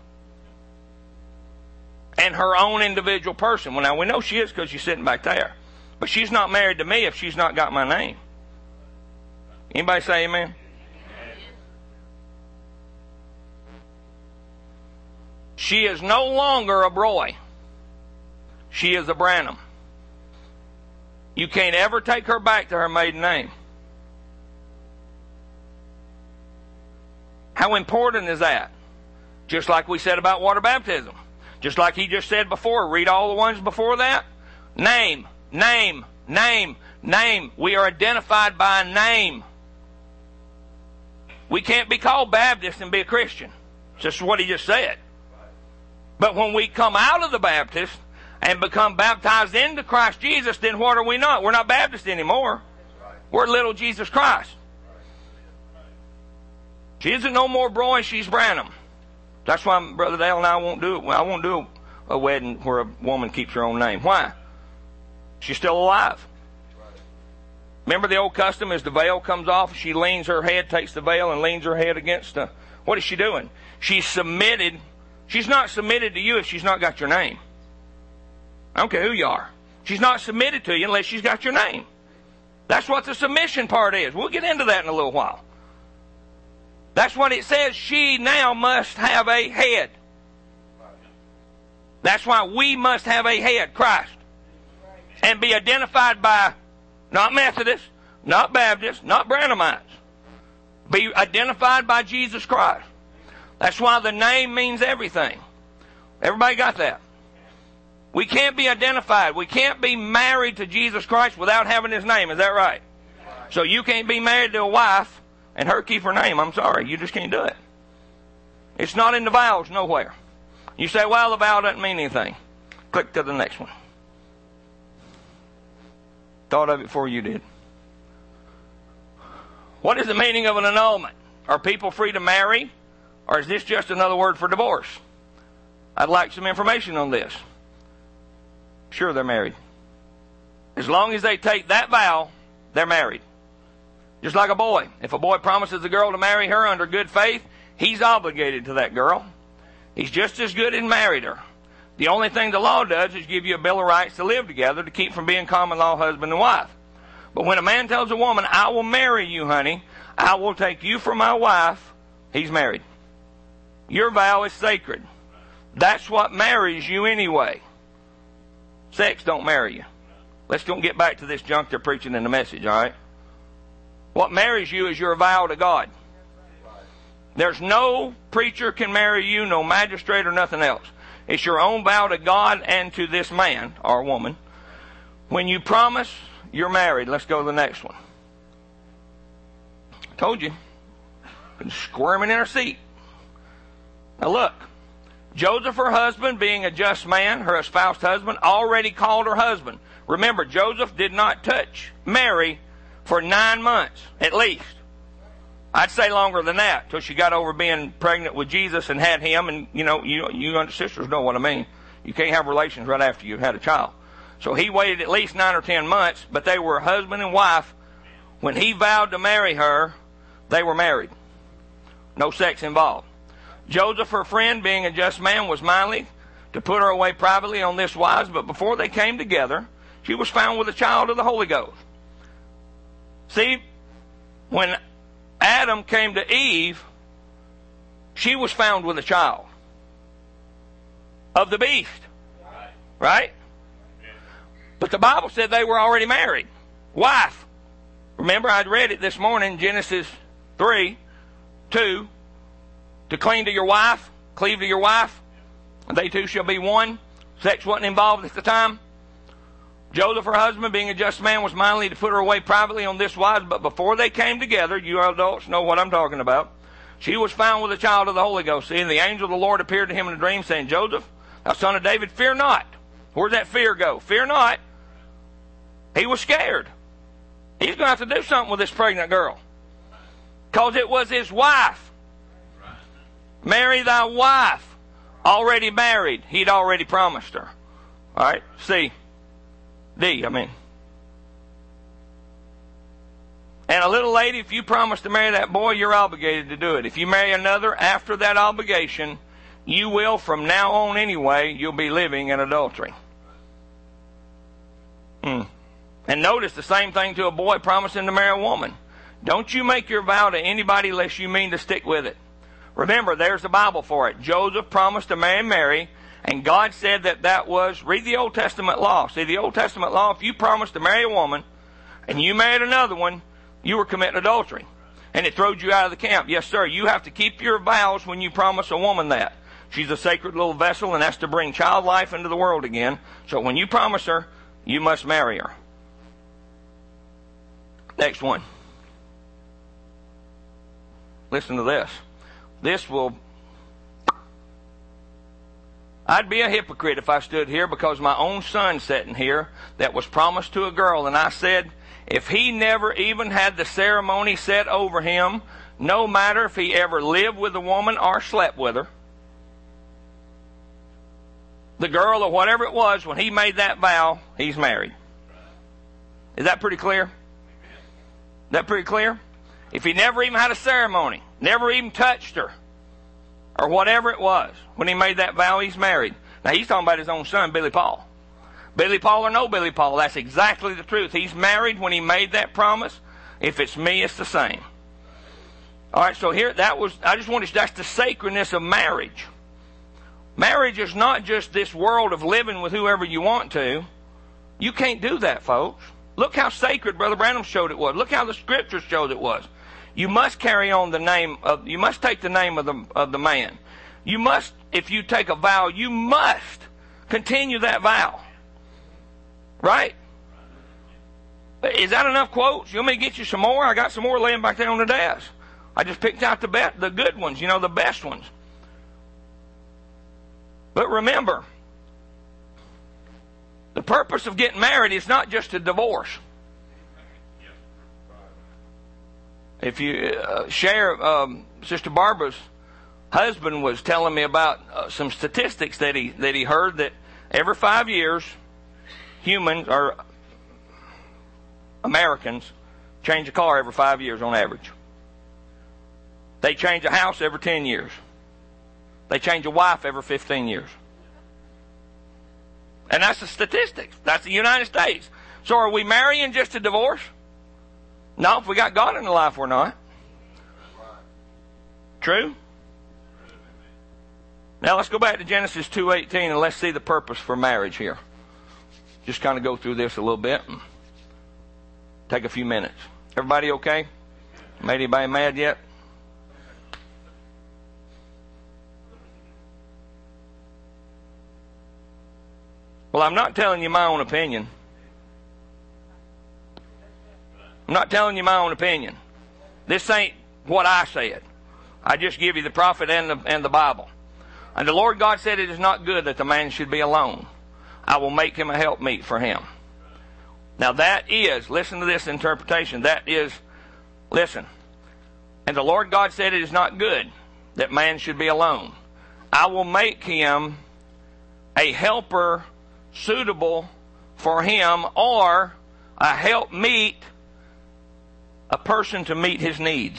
And her own individual person. Well, now we know she is because she's sitting back there. But she's not married to me if she's not got my name. Anybody say amen? She is no longer a Broy. She is a Branham. You can't ever take her back to her maiden name. How important is that? Just like we said about water baptism. Just like he just said before. Read all the ones before that. Name, name, name, name. We are identified by a name. We can't be called Baptist and be a Christian. It's just what he just said. But when we come out of the Baptist and become baptized into Christ Jesus, then what are we not? We're not Baptist anymore. We're little Jesus Christ. She isn't no more Broy, she's Branham. That's why Brother Dale and I won't do it. I won't do a wedding where a woman keeps her own name. Why? She's still alive. Remember the old custom is the veil comes off, she leans her head, takes the veil and leans her head against the... What is she doing? She's submitted. She's not submitted to you if she's not got your name. I don't care who you are. She's not submitted to you unless she's got your name. That's what the submission part is. We'll get into that in a little while. That's what it says. She now must have a head. That's why we must have a head, Christ. And be identified by not Methodists, not Baptists, not Branhamites. Be identified by Jesus Christ. That's why the name means everything. Everybody got that? We can't be identified. We can't be married to Jesus Christ without having His name. Is that right? So you can't be married to a wife and her keep her name. I'm sorry. You just can't do it. It's not in the vows nowhere. You say, well, the vow doesn't mean anything. Click to the next one. Thought of it before you did. What is the meaning of an annulment? Are people free to marry? Or is this just another word for divorce? I'd like some information on this. Sure, they're married. As long as they take that vow, they're married. Just like a boy. If a boy promises a girl to marry her under good faith, he's obligated to that girl. He's just as good as married her. The only thing the law does is give you a bill of rights to live together to keep from being common law husband and wife. But when a man tells a woman, I will marry you, honey, I will take you for my wife, he's married. Your vow is sacred. That's what marries you anyway. Sex don't marry you. Let's don't get back to this junk they're preaching in the message, all right? What marries you is your vow to God. There's no preacher can marry you, no magistrate or nothing else. It's your own vow to God and to this man or woman. When you promise, you're married. Let's go to the next one. I told you. Been squirming in her seat. Now look. Joseph, her husband, being a just man, her espoused husband, already called her husband. Remember, Joseph did not touch Mary for 9 months, at least. I'd say longer than that, till she got over being pregnant with Jesus and had him. And, you sisters know what I mean. You can't have relations right after you've had a child. So he waited at least 9 or 10 months, but they were husband and wife. When he vowed to marry her, they were married. No sex involved. Joseph, her friend, being a just man, was minded to put her away privately on this wise, but before they came together, she was found with a child of the Holy Ghost. See, when Adam came to Eve, she was found with a child of the beast. Right? But the Bible said they were already married. Wife. Remember, I'd read it this morning, Genesis 3:2. To cling to your wife, cleave to your wife, and they two shall be one. Sex wasn't involved at the time. Joseph, her husband, being a just man, was minded to put her away privately on this wise, but before they came together, you adults know what I'm talking about, she was found with a child of the Holy Ghost. See, and the angel of the Lord appeared to him in a dream, saying, Joseph, thou son of David, fear not. Where'd that fear go? Fear not. He was scared. He's going to have to do something with this pregnant girl. Because it was his wife. Marry thy wife. Already married. He'd already promised her. All right. D. And a little lady, if you promise to marry that boy, you're obligated to do it. If you marry another after that obligation, you will, from now on anyway, you'll be living in adultery. And notice the same thing to a boy promising to marry a woman. Don't you make your vow to anybody unless you mean to stick with it. Remember, there's the Bible for it. Joseph promised to marry Mary, and God said that was, read the Old Testament law. See, the Old Testament law, if you promised to marry a woman, and you married another one, you were committing adultery. And it throws you out of the camp. Yes, sir, you have to keep your vows when you promise a woman that. She's a sacred little vessel, and that's to bring child life into the world again. So when you promise her, you must marry her. Next one. Listen to this. I'd be a hypocrite if I stood here because my own son sitting here that was promised to a girl, and I said, if he never even had the ceremony set over him, no matter if he ever lived with a woman or slept with her, the girl or whatever it was, when he made that vow, he's married. Is that pretty clear? Is that pretty clear? If he never even had a ceremony, never even touched her, or whatever it was, when he made that vow, he's married. Now, he's talking about his own son, Billy Paul. Billy Paul or no Billy Paul, that's exactly the truth. He's married when he made that promise. If it's me, it's the same. All right, so here, I just want to, that's the sacredness of marriage. Marriage is not just this world of living with whoever you want to. You can't do that, folks. Look how sacred Brother Branham showed it was. Look how the Scriptures showed it was. You must carry on the name of, you must take the name of the man. You must, if you take a vow, you must continue that vow. Right? Is that enough quotes? You want me to get you some more? I got some more laying back there on the desk. I just picked out the good ones, the best ones. But remember, the purpose of getting married is not just a divorce. If you share, Sister Barbara's husband was telling me about some statistics that he heard that every 5 years, humans or Americans change a car every 5 years on average. They change a house every 10 years. They change a wife every 15 years. And that's the statistics. That's the United States. So are we marrying just to divorce? No, if we got God in the life, we're not. True? Now let's go back to Genesis 2:18 and let's see the purpose for marriage here. Just kind of go through this a little bit and take a few minutes. Everybody okay? Made anybody mad yet? Well, I'm not telling you my own opinion. I'm not telling you my own opinion. This ain't what I said. I just give you the prophet and the Bible. And the Lord God said, it is not good that the man should be alone. I will make him a helpmeet for him. Now that is, listen to this interpretation. That is, listen. And the Lord God said, it is not good that man should be alone. I will make him a helper suitable for him, or a helpmeet, a person to meet his needs.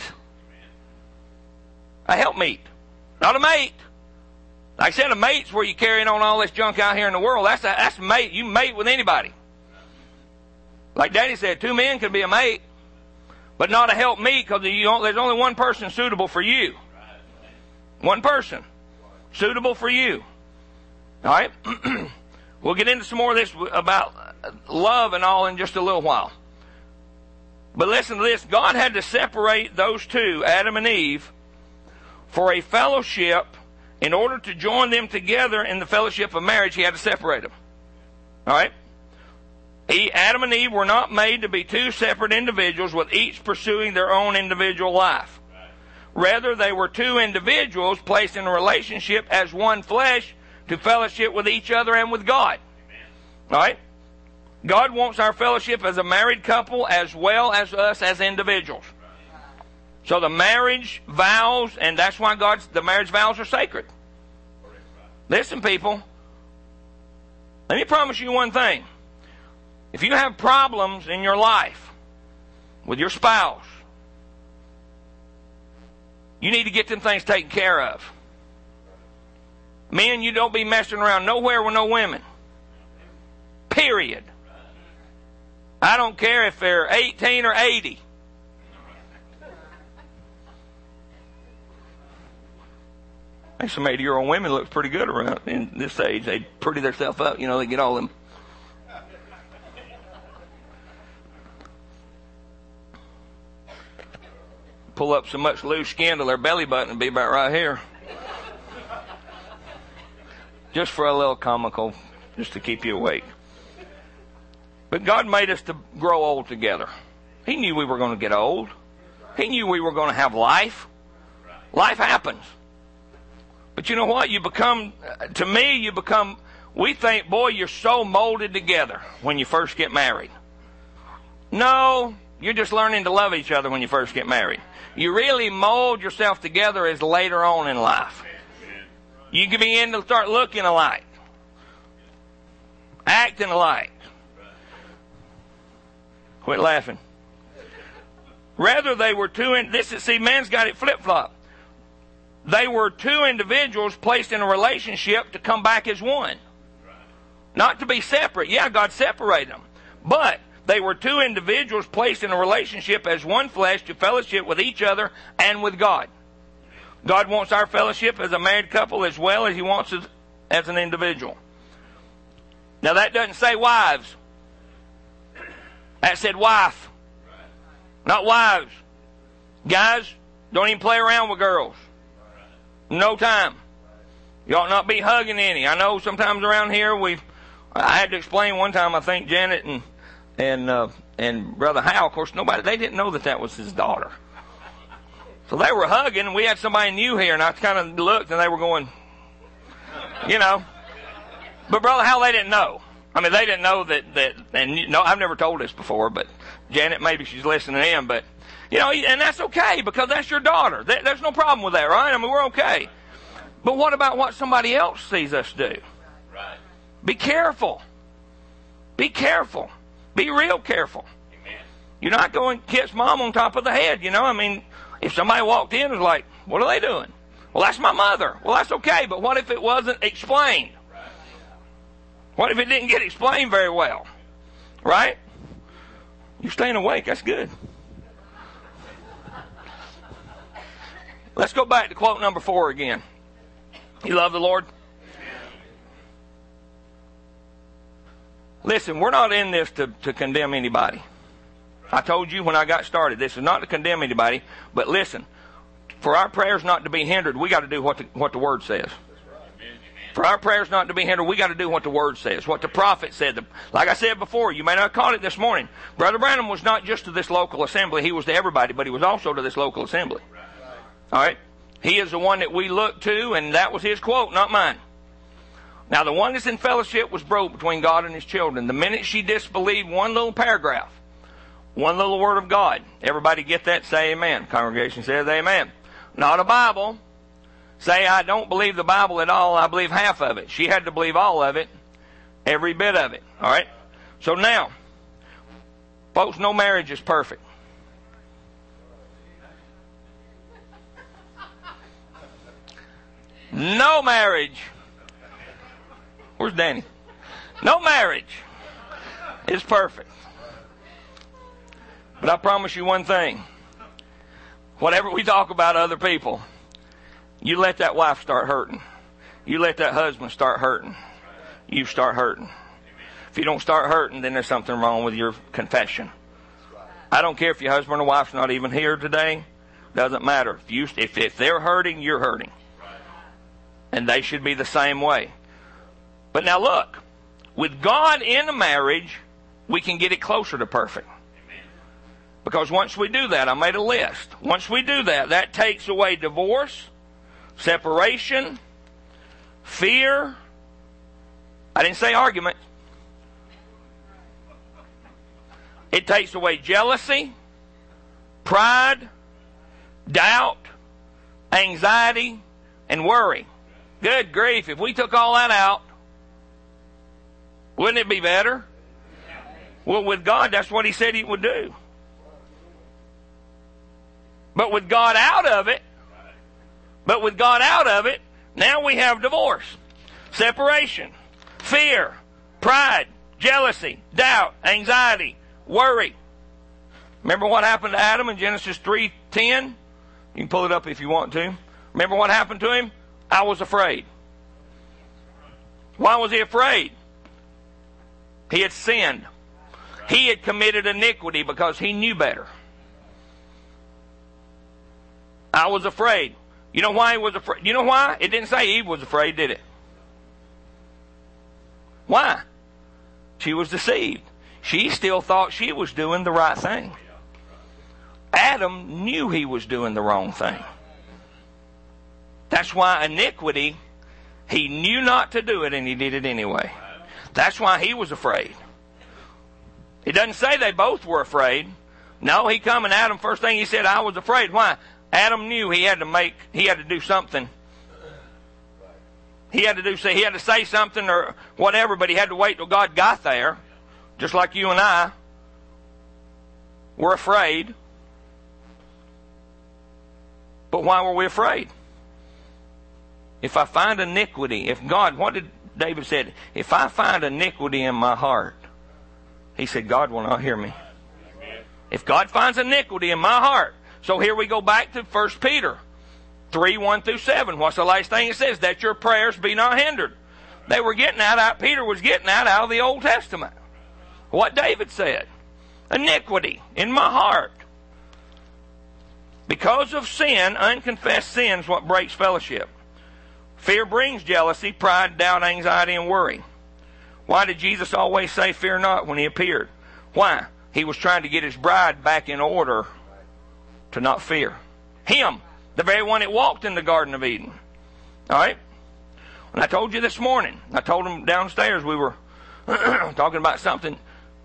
A helpmeet, not a mate. Like I said, a mate's where you carrying on all this junk out here in the world. That's a mate. You mate with anybody. Like Daddy said, 2 men can be a mate, but not a helpmeet, because there's only one person suitable for you. One person suitable for you. All right? We'll get into some more of this about love and all in just a little while. But listen to this. God had to separate those two, Adam and Eve, for a fellowship. In order to join them together in the fellowship of marriage, he had to separate them. All right? Adam and Eve were not made to be two separate individuals with each pursuing their own individual life. Rather, they were two individuals placed in a relationship as one flesh to fellowship with each other and with God. All right? God wants our fellowship as a married couple as well as us as individuals. So the marriage vows, and that's why the marriage vows are sacred. Listen, people. Let me promise you one thing. If you have problems in your life with your spouse, you need to get them things taken care of. Men, you don't be messing around nowhere with no women. Period. I don't care if they're 18 or 80. Hey, some 80-year-old women look pretty good around in this age. They pretty themselves up, they get all them. Pull up so much loose skin to their belly button and be about right here. Just for a little comical, just to keep you awake. But God made us to grow old together. He knew we were going to get old. He knew we were going to have life. Life happens. But you know what? We think, boy, you're so molded together when you first get married. No, you're just learning to love each other when you first get married. You really mold yourself together as later on in life. You can begin to start looking alike, acting alike. Quit laughing. Rather, they were man's got it flip-flop. They were two individuals placed in a relationship to come back as one. Not to be separate. Yeah, God separated them. But they were two individuals placed in a relationship as one flesh to fellowship with each other and with God. God wants our fellowship as a married couple as well as He wants us as an individual. Now that doesn't say wives. That said wife. Not wives. Guys, don't even play around with girls. No time. You ought not be hugging any. I know sometimes around here I had to explain one time, I think Janet and Brother Hal, of course, they didn't know that was his daughter. So they were hugging, and we had somebody new here, and I kind of looked, and they were going, you know. But Brother Hal, they didn't know. I mean, they didn't know that, and no, I've never told this before, but Janet, maybe she's listening in, but, you know, and that's okay, because that's your daughter. There's no problem with that, right? I mean, we're okay. But what about what somebody else sees us do? Right. Be careful. Be careful. Be real careful. Amen. You're not going to kiss mom on top of the head, you know. I mean, if somebody walked in and was like, what are they doing? Well, that's my mother. Well, that's okay, but what if it wasn't explained? Right. What if it didn't get explained very well? Right? You're staying awake. That's good. Let's go back to quote number 4 again. You love the Lord? Listen, we're not in this to condemn anybody. I told you when I got started, this is not to condemn anybody, but listen, for our prayers not to be hindered, we got to do what the Word says. For our prayers not to be hindered, we got to do what the Word says, what the prophet said. Like I said before, you may not have caught it this morning. Brother Branham was not just to this local assembly, he was to everybody, but he was also to this local assembly. All right? He is the one that we look to, and that was his quote, not mine. Now, the oneness in fellowship was broke between God and His children. The minute she disbelieved one little paragraph, one little word of God, everybody get that? Say amen. Congregation says amen. Not a Bible. Say, I don't believe the Bible at all. I believe half of it. She had to believe all of it, every bit of it. All right? So now, folks, no marriage is perfect. No marriage. Where's Danny? No marriage is perfect. But I promise you one thing. Whatever we talk about other people, you let that wife start hurting. You let that husband start hurting. You start hurting. If you don't start hurting, then there's something wrong with your confession. I don't care if your husband or wife's not even here today. Doesn't matter. If they're hurting, you're hurting. And they should be the same way. But now look, with God in a marriage, we can get it closer to perfect. Because once we do that, I made a list. Once we do that, that takes away divorce, separation, fear. I didn't say argument. It takes away jealousy, pride, doubt, anxiety, and worry. Good grief, if we took all that out, wouldn't it be better? Well, with God, that's what He said He would do. But with God out of it, now we have divorce, separation, fear, pride, jealousy, doubt, anxiety, worry. Remember what happened to Adam in Genesis 3:10? You can pull it up if you want to. Remember what happened to him? I was afraid. Why was he afraid? He had sinned. He had committed iniquity because he knew better. I was afraid. You know why he was afraid? You know why? It didn't say Eve was afraid, did it? Why? She was deceived. She still thought she was doing the right thing. Adam knew he was doing the wrong thing. That's why iniquity, he knew not to do it and he did it anyway. That's why he was afraid. It doesn't say they both were afraid. No, he come and Adam, first thing he said, I was afraid. Why? Adam knew he had to do something. He had to say something or whatever, but he had to wait till God got there. Just like you and I were afraid. But why were we afraid? If I find iniquity, if God, what did David said, if I find iniquity in my heart, he said, God will not hear me. If God finds iniquity in my heart. So here we go back to 1 Peter 3:1-7. What's the last thing it says? That your prayers be not hindered. They were getting out, Peter was getting out of the Old Testament. What David said. Iniquity in my heart. Because of sin, unconfessed sin is what breaks fellowship. Fear brings jealousy, pride, doubt, anxiety, and worry. Why did Jesus always say, fear not, when he appeared? Why? He was trying to get his bride back in order to not fear. Him, the very one that walked in the Garden of Eden. All right? And I told you this morning, I told him downstairs, we were talking about something.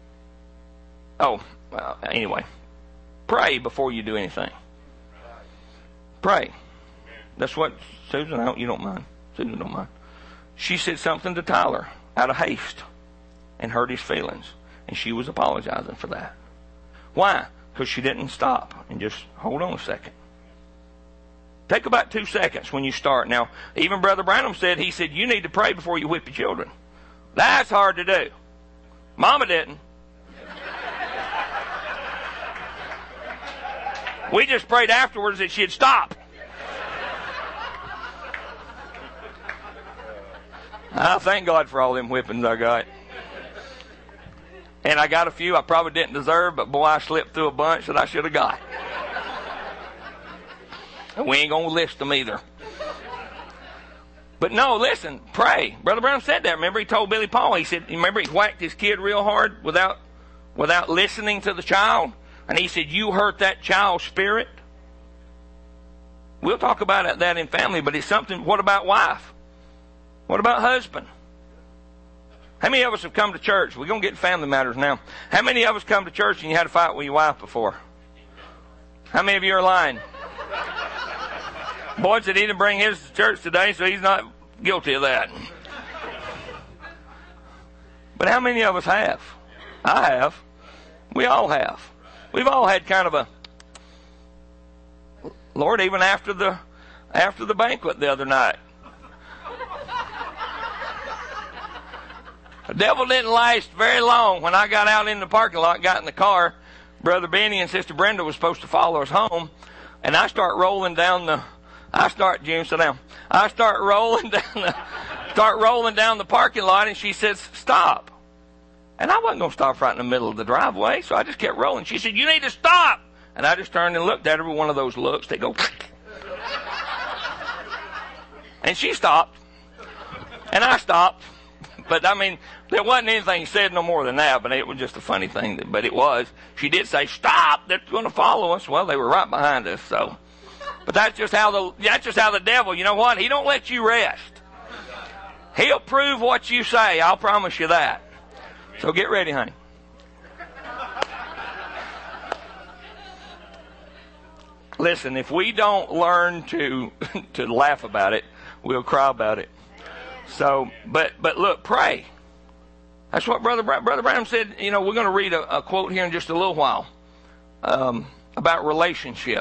Anyway. Pray before you do anything. Pray. That's what Susan, I hope you don't mind. Susan don't mind. She said something to Tyler out of haste and hurt his feelings. And she was apologizing for that. Why? Because she didn't stop and just hold on a second. Take about 2 seconds when you start. Now, even Brother Branham said, he said, you need to pray before you whip your children. That's hard to do. Mama didn't. We just prayed afterwards that she'd stop. I thank God for all them whippings I got. And I got a few I probably didn't deserve, but boy, I slipped through a bunch that I should have got. And we ain't going to list them either. But no, listen, pray. Brother Brown said that. Remember, he told Billy Paul, he said, remember he whacked his kid real hard without listening to the child? And he said, you hurt that child's spirit. We'll talk about that in family, but it's something. What about wife? What about husband? How many of us have come to church? We're going to get to family matters now. How many of us come to church and you had a fight with your wife before? How many of you are lying? Boyd said he didn't bring his to church today, so he's not guilty of that. But how many of us have? I have. We all have. We've all had kind of a, Lord, even after the banquet the other night. The devil didn't last very long. When I got out in the parking lot, got in the car, Brother Benny and Sister Brenda was supposed to follow us home, and I start rolling down the parking lot, and she says, stop. And I wasn't going to stop right in the middle of the driveway, so I just kept rolling. She said, you need to stop. And I just turned and looked at her with one of those looks. They go, and she stopped. And I stopped. But, I mean, there wasn't anything said no more than that, but it was just a funny thing. But it was. She did say, stop, they're going to follow us. Well, they were right behind us, so. But that's just how the devil, you know what? He don't let you rest. He'll prove what you say. I'll promise you that. So get ready, honey. Listen, if we don't learn to laugh about it, we'll cry about it. So, but look, pray. That's what Brother Branham said. You know, we're going to read a quote here in just a little while about relationship.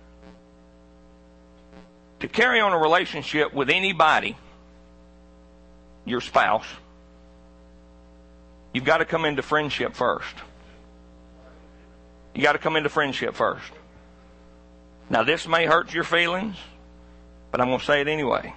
To carry on a relationship with anybody, your spouse, you've got to come into friendship first. You got to come into friendship first. Now, this may hurt your feelings, but I'm going to say it anyway.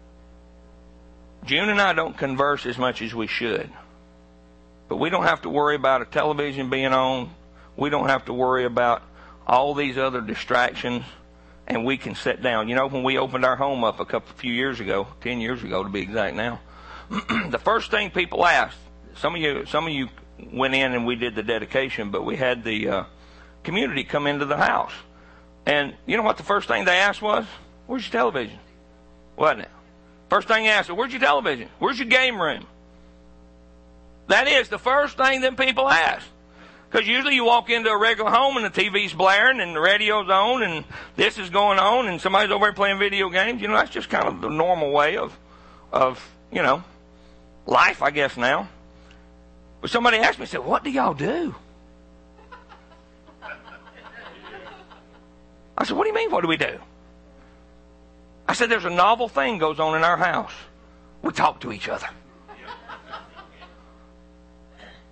June and I don't converse as much as we should. But we don't have to worry about a television being on. We don't have to worry about all these other distractions. And we can sit down. You know, when we opened our home up a few years ago, 10 years ago to be exact now, the first thing people asked, some of you went in and we did the dedication, but we had the community come into the house. And you know what the first thing they asked was? Where's your television? Wasn't it? First thing they asked was, where's your television? Where's your game room? That is the first thing that people ask. Because usually you walk into a regular home and the TV's blaring and the radio's on and this is going on and somebody's over there playing video games. You know, that's just kind of the normal way of you know, life, I guess, now. But somebody asked me, said, what do y'all do? I said, what do you mean, what do we do? I said, there's a novel thing goes on in our house. We talk to each other.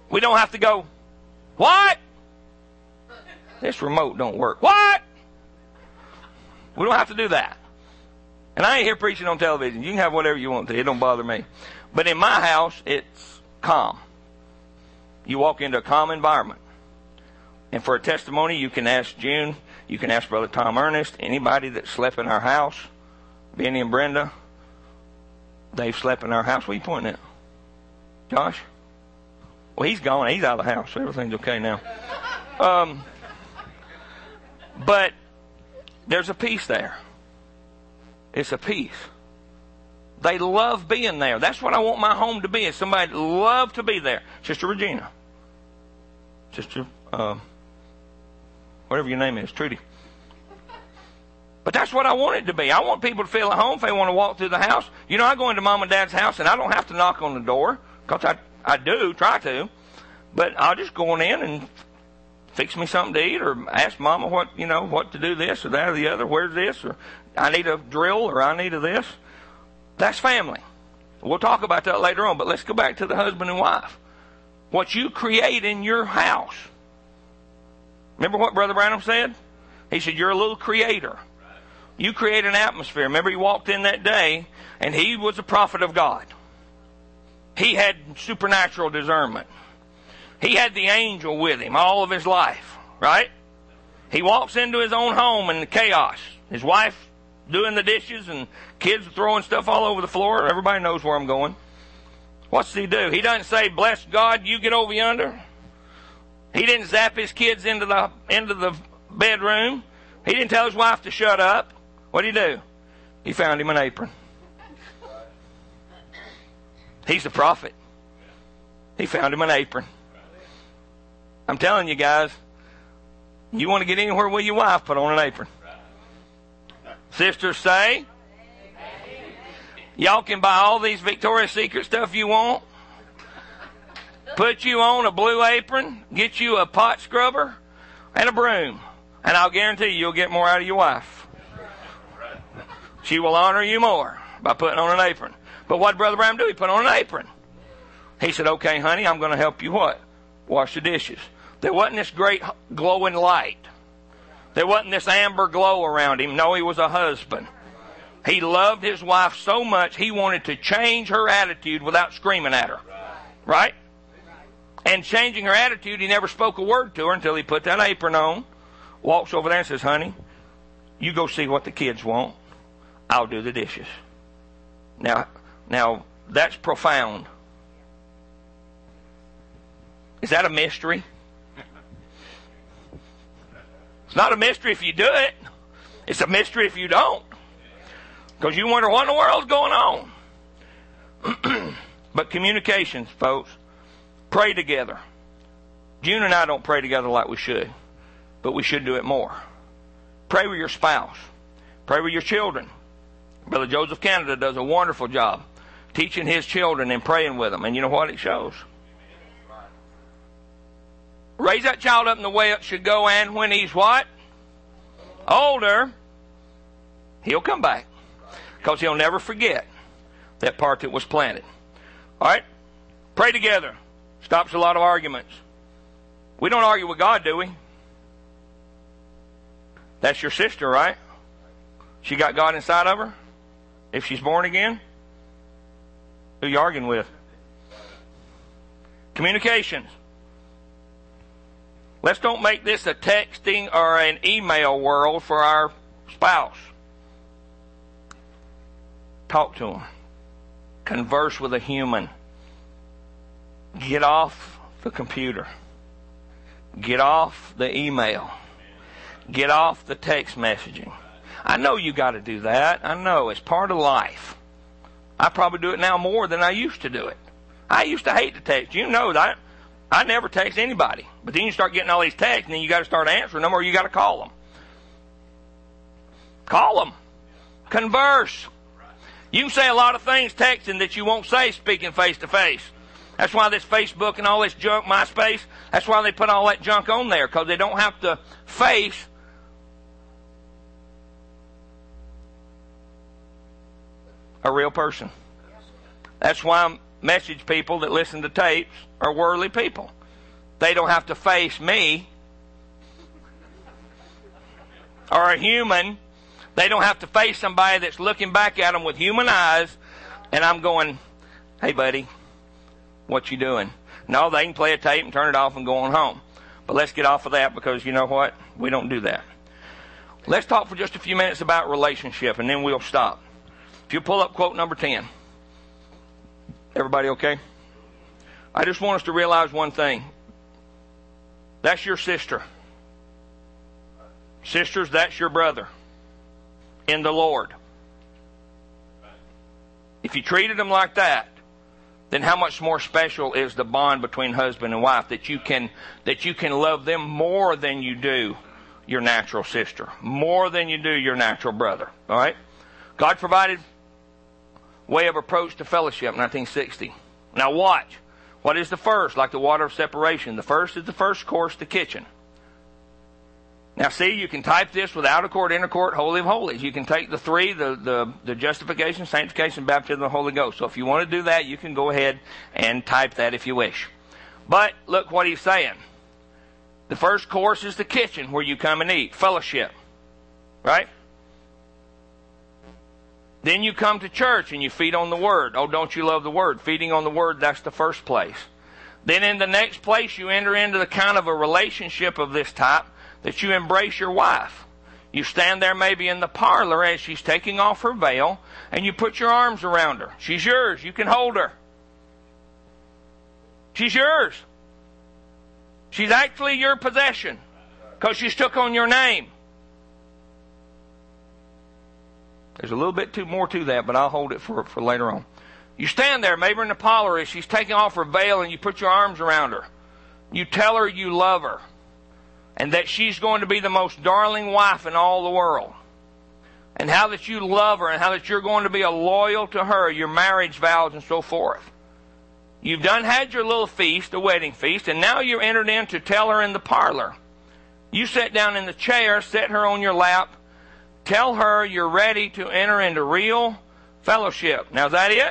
We don't have to go, what? This remote don't work. What? We don't have to do that. And I ain't here preaching on television. You can have whatever you want to. It don't bother me. But in my house, it's calm. You walk into a calm environment. And for a testimony, you can ask June, you can ask Brother Tom Ernest, anybody that slept in our house, Benny and Brenda, they've slept in our house. What are you pointing at? Josh? Well, he's gone. He's out of the house, so everything's okay now. But there's a peace there. It's a peace. They love being there. That's what I want my home to be, is somebody that love to be there. Sister Regina. Sister, whatever your name is, Trudy. But that's what I want it to be. I want people to feel at home if they want to walk through the house. You know, I go into Mom and Dad's house and I don't have to knock on the door, because I do, try to. But I'll just go on in and fix me something to eat, or ask Mama what to do this or that or the other. Where's this? Or I need a drill, or I need a this. That's family. We'll talk about that later on, but let's go back to the husband and wife. What you create in your house. Remember what Brother Branham said? He said, you're a little creator. You create an atmosphere. Remember, he walked in that day, and he was a prophet of God. He had supernatural discernment. He had the angel with him all of his life, right? He walks into his own home in the chaos. His wife doing the dishes and kids throwing stuff all over the floor. Everybody knows where I'm going. What's he do? He doesn't say, bless God, you get over yonder. He didn't zap his kids into the bedroom. He didn't tell his wife to shut up. What did he do? He found him an apron. He's the prophet. He found him an apron. I'm telling you guys, you want to get anywhere with your wife, put on an apron. Sisters, say, y'all can buy all these Victoria's Secret stuff you want. Put you on a blue apron, get you a pot scrubber and a broom, and I'll guarantee you'll get more out of your wife. She will honor you more by putting on an apron. But what did Brother Branham do? He put on an apron. He said, okay, honey, I'm going to help you what? Wash the dishes. There wasn't this great glowing light. There wasn't this amber glow around him. No, he was a husband. He loved his wife so much, he wanted to change her attitude without screaming at her. Right? And changing her attitude, he never spoke a word to her until he put that apron on, walks over there and says, honey, you go see what the kids want. I'll do the dishes. Now that's profound. Is that a mystery? It's not a mystery if you do it. It's a mystery if you don't. Because you wonder what in the world's going on. But communications, folks. Pray together. June and I don't pray together like we should. But we should do it more. Pray with your spouse. Pray with your children. Brother Joseph Canada does a wonderful job teaching his children and praying with them. And you know what? It shows. Raise that child up in the way it should go, and when he's what? Older, he'll come back. Because he'll never forget that part that was planted. All right? Pray together. Stops a lot of arguments. We don't argue with God, do we? That's your sister, right? She got God inside of her? If she's born again? Who you arguing with? Communications. Let's don't make this a texting or an email world for our spouse. Talk to them. Converse with a human. Get off the computer. Get off the email. Get off the text messaging. I know you got to do that. I know. It's part of life. I probably do it now more than I used to do it. I used to hate to text. You know that. I never text anybody. But then you start getting all these texts, and then you got to start answering them, or you got to call them. Call them. Converse. You can say a lot of things texting that you won't say speaking face to face. That's why this Facebook and all this junk, MySpace, that's why they put all that junk on there, because they don't have to face a real person. That's why message people that listen to tapes are worldly people. they don't have to face me. Or a human. They don't have to face somebody that's looking back at them with human eyes, and I'm going, hey, buddy, what you doing? No, they can play a tape and turn it off and go on home. But let's get off of that, because you know what? We don't do that. Let's talk for just a few minutes about relationship, and then we'll stop. If you pull up quote number 10. Everybody okay? I just want us to realize one thing. That's your sister. Sisters, that's your brother in the Lord. If you treated them like that, then how much more special is the bond between husband and wife, that you can love them more than you do your natural sister, more than you do your natural brother. All right? God provided way of approach to fellowship in 1960. Now watch. What is the first? Like the water of separation. The first is the first course, the kitchen. Now see, you can type this with outer court, inner court, holy of holies. You can take the three, the justification, sanctification, baptism of the Holy Ghost. So if you want to do that, you can go ahead and type that if you wish. But look what he's saying. The first course is the kitchen, where you come and eat. Fellowship. Right? Then you come to church and you feed on the Word. Oh, don't you love the Word? Feeding on the Word, that's the first place. Then in the next place, you enter into the kind of a relationship of this type that you embrace your wife. You stand there maybe in the parlor as she's taking off her veil, and you put your arms around her. She's yours. You can hold her. She's yours. She's actually your possession, because she's took on your name. There's a little bit more to that, but I'll hold it for later on. You stand there, maybe in the parlor as she's taking off her veil, and you put your arms around her. You tell her you love her, and that she's going to be the most darling wife in all the world. And how that you love her, and how that you're going to be loyal to her, your marriage vows and so forth. You've had your little feast, a wedding feast, and now you're entered in to tell her in the parlor. You sit down in the chair, set her on your lap, tell her you're ready to enter into real fellowship. Now, is that it?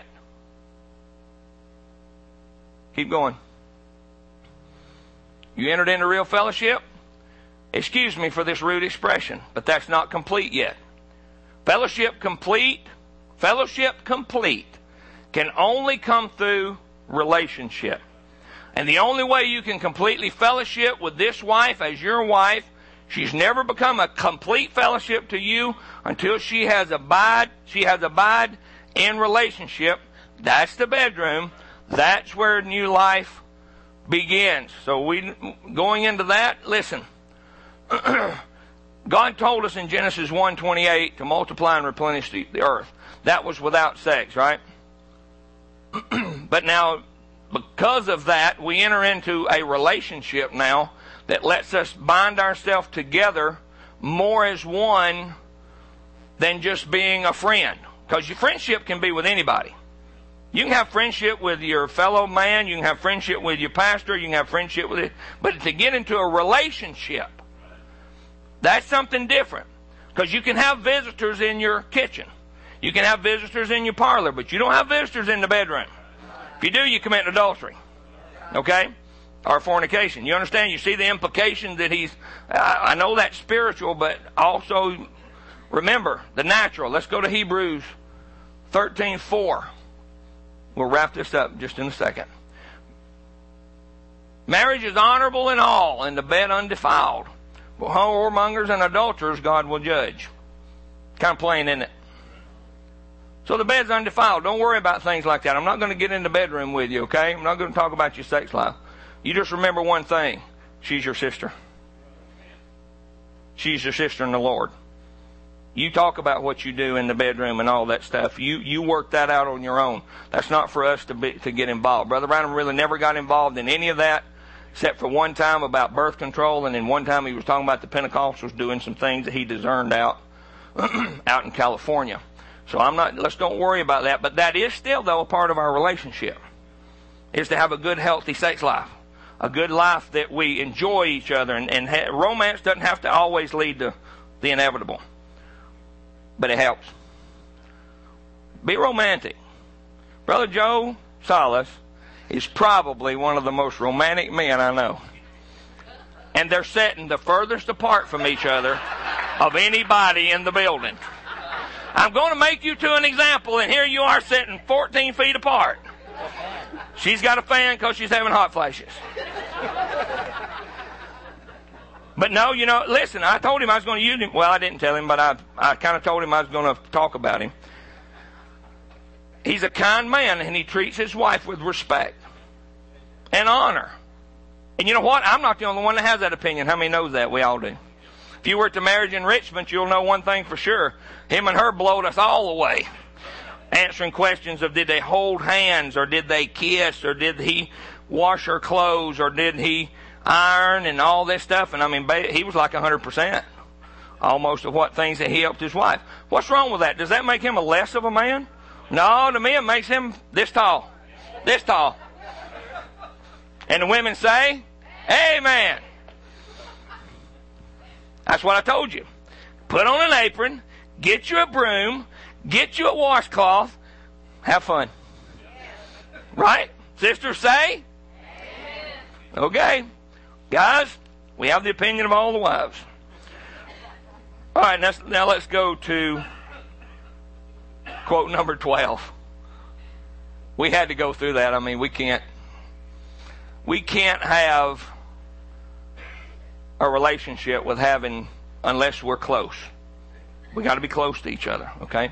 Keep going. You entered into real fellowship? Excuse me for this rude expression, but that's not complete yet. Fellowship complete can only come through relationship. And the only way you can completely fellowship with this wife as your wife, she's never become a complete fellowship to you until she has abide in relationship. That's the bedroom. That's where new life begins. So going into that, listen. God told us in Genesis 1:28 to multiply and replenish the earth. That was without sex, right? But now, because of that, we enter into a relationship now that lets us bind ourselves together more as one than just being a friend. Because your friendship can be with anybody. You can have friendship with your fellow man, you can have friendship with your pastor, you can have friendship with it. But to get into a relationship, that's something different. Because you can have visitors in your kitchen. You can have visitors in your parlor, but you don't have visitors in the bedroom. If you do, you commit adultery. Okay? Or fornication. You understand? You see the implication that I know that's spiritual, but also remember the natural. Let's go to Hebrews 13:4. We'll wrap this up just in a second. Marriage is honorable in all, and the bed undefiled. But whoremongers and adulterers God will judge. Kind of plain, isn't it? So the bed's undefiled. Don't worry about things like that. I'm not going to get in the bedroom with you, okay? I'm not going to talk about your sex life. You just remember one thing. She's your sister. She's your sister in the Lord. You talk about what you do in the bedroom and all that stuff. You work that out on your own. That's not for us to get involved. Brother Branham really never got involved in any of that, except for one time about birth control, and then one time he was talking about the Pentecostals doing some things that he discerned out in California. So let's don't worry about that. But that is still, though, a part of our relationship, is to have a good, healthy sex life. A good life that we enjoy each other. And romance doesn't have to always lead to the inevitable. But it helps. Be romantic. Brother Joe Salas is probably one of the most romantic men I know. and they're sitting the furthest apart from each other of anybody in the building. I'm going to make you to an example, and here you are sitting 14 feet apart. She's got a fan because she's having hot flashes. But no, listen, I told him I was going to use him. Well, I didn't tell him, but I kind of told him I was going to talk about him. He's a kind man, and he treats his wife with respect and honor. And you know what? I'm not the only one that has that opinion. How many knows that? We all do. If you were at the marriage enrichment, you'll know one thing for sure. Him and her blowed us all away. Answering questions of did they hold hands, or did they kiss, or did he wash her clothes, or did he iron, and all this stuff. And I mean, he was like 100% almost of what things that he helped his wife. What's wrong with that? Does that make him a less of a man? No, to me it makes him this tall. This tall. And the women say, amen. That's what I told you. Put on an apron, get you a broom, get you a washcloth, have fun. Right? Sisters say? Okay. Guys, we have the opinion of all the wives. All right, now let's go to quote number 12. We had to go through that. I mean, we can't have a relationship unless we're close. We got to be close to each other, okay?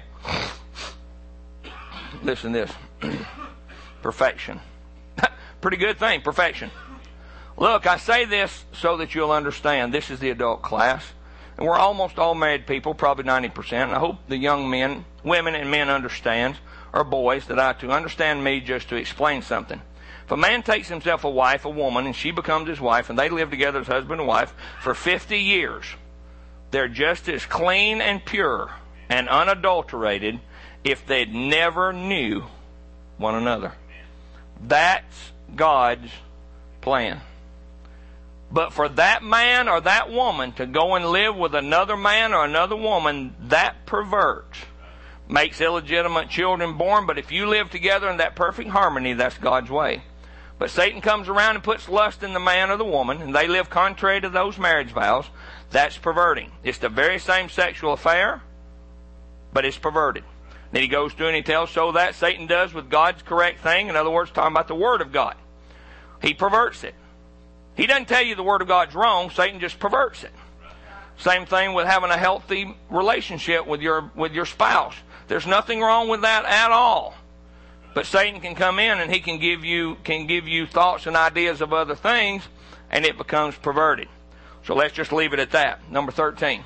Listen to this. Perfection. Pretty good thing, perfection. Look, I say this so that you'll understand. This is the adult class. And we're almost all married people, probably 90%. And I hope the young men, women and men understand, or boys, that I to understand me just to explain something. If a man takes himself a wife, a woman, and she becomes his wife, and they live together as husband and wife for 50 years, they're just as clean and pure and unadulterated if they never knew one another. That's God's plan. But for that man or that woman to go and live with another man or another woman, that perverts, makes illegitimate children born. But if you live together in that perfect harmony, that's God's way. But Satan comes around and puts lust in the man or the woman, and they live contrary to those marriage vows. That's perverting. It's the very same sexual affair, but it's perverted. Then he goes through and he tells so that Satan does with God's correct thing. In other words, talking about the Word of God. He perverts it. He doesn't tell you the Word of God's wrong. Satan just perverts it. Same thing with having a healthy relationship with your spouse. There's nothing wrong with that at all. But Satan can come in and he can give you thoughts and ideas of other things, and it becomes perverted. So let's just leave it at that. Number 13.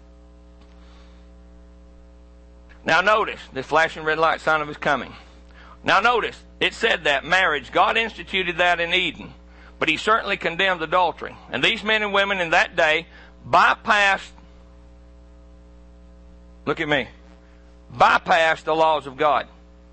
Now notice the flashing red light sign of his coming. Now notice, it said that marriage, God instituted that in Eden. But he certainly condemned adultery. And these men and women in that day bypassed the laws of God.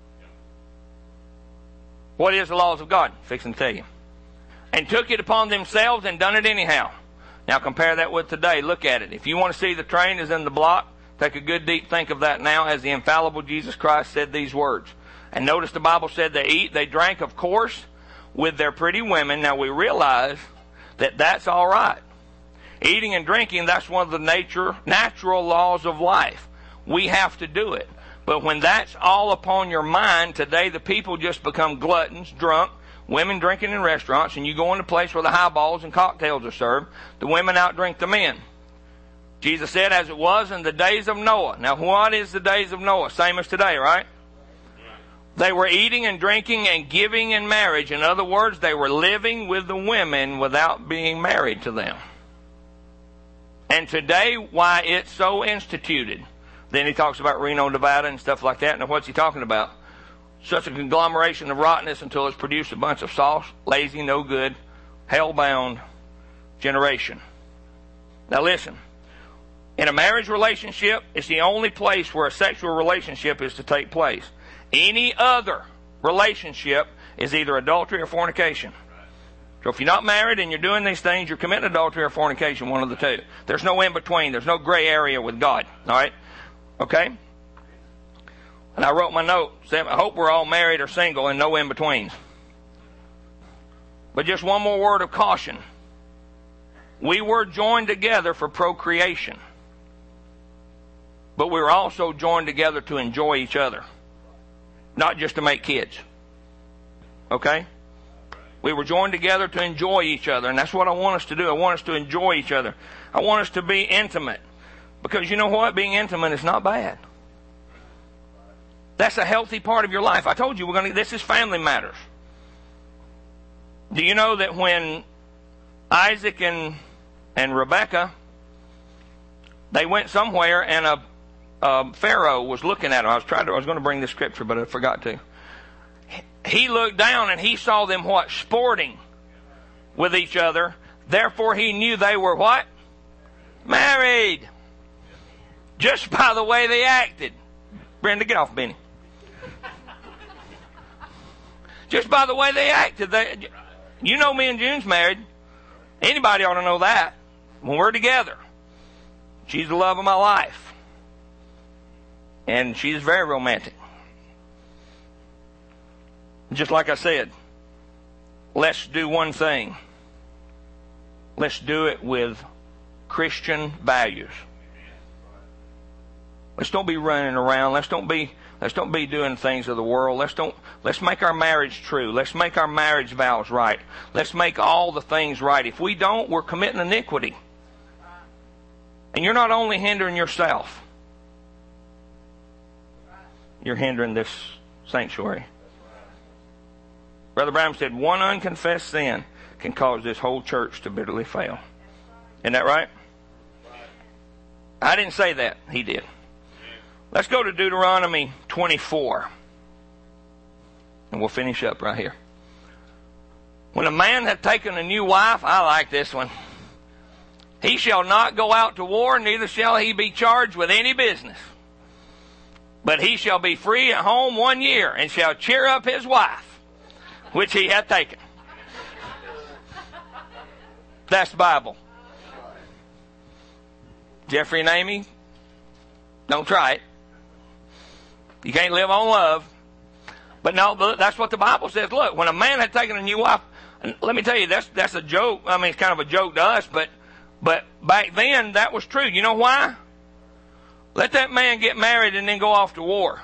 What is the laws of God? Fixing to tell you. And took it upon themselves and done it anyhow. Now compare that with today. Look at it. If you want to see the train is in the block, take a good deep think of that now as the infallible Jesus Christ said these words. And notice the Bible said they drank, of course, with their pretty women. Now we realize that that's all right. Eating and drinking, that's one of the natural laws of life. We have to do it. But when that's all upon your mind, today the people just become gluttons, drunk, women drinking in restaurants, and you go in a place where the highballs and cocktails are served, the women outdrink the men. Jesus said, as it was in the days of Noah. Now what is the days of Noah? Same as today, right? They were eating and drinking and giving in marriage. In other words, they were living with the women without being married to them. And today, why it's so instituted. Then he talks about Reno, Nevada and stuff like that. Now what's he talking about? Such a conglomeration of rottenness until it's produced a bunch of soft, lazy, no good, hell-bound generation. Now listen. In a marriage relationship, it's the only place where a sexual relationship is to take place. Any other relationship is either adultery or fornication. So if you're not married and you're doing these things, you're committing adultery or fornication, one of the two. There's no in between. There's no gray area with God. All right? Okay? And I wrote my note, said, I hope we're all married or single and no in betweens. But just one more word of caution. We were joined together for procreation. But we were also joined together to enjoy each other. Not just to make kids. Okay? We were joined together to enjoy each other, and that's what I want us to do. I want us to enjoy each other. I want us to be intimate. Because you know what? Being intimate is not bad. That's a healthy part of your life. I told you this is family matters. Do you know that when Isaac and Rebekah, they went somewhere and a Pharaoh was looking at them. I was going to bring this scripture, but I forgot to. He looked down and he saw them what? Sporting with each other. Therefore he knew they were what? Married. Just by the way they acted. Brenda, get off Benny. Just by the way they acted. You know me and June's married. Anybody ought to know that. When we're together. She's the love of my life. And she's very romantic. Just like I said, let's do one thing. Let's do it with Christian values. Let's don't be running around. Let's don't be doing things of the world. Let's make our marriage true. Let's make our marriage vows right. Let's make all the things right. If we don't, we're committing iniquity. And you're not only hindering yourself, you're hindering this sanctuary. Brother Branham said, one unconfessed sin can cause this whole church to bitterly fail. Isn't that right? I didn't say that. He did. Let's go to Deuteronomy 24. And we'll finish up right here. When a man hath taken a new wife, I like this one. He shall not go out to war, neither shall he be charged with any business. But he shall be free at home 1 year, and shall cheer up his wife, which he hath taken. That's the Bible. Jeffrey and Amy, don't try it. You can't live on love. But no, that's what the Bible says. Look, when a man had taken a new wife, and let me tell you, that's a joke. I mean, it's kind of a joke to us, but back then that was true. You know why? Let that man get married and then go off to war.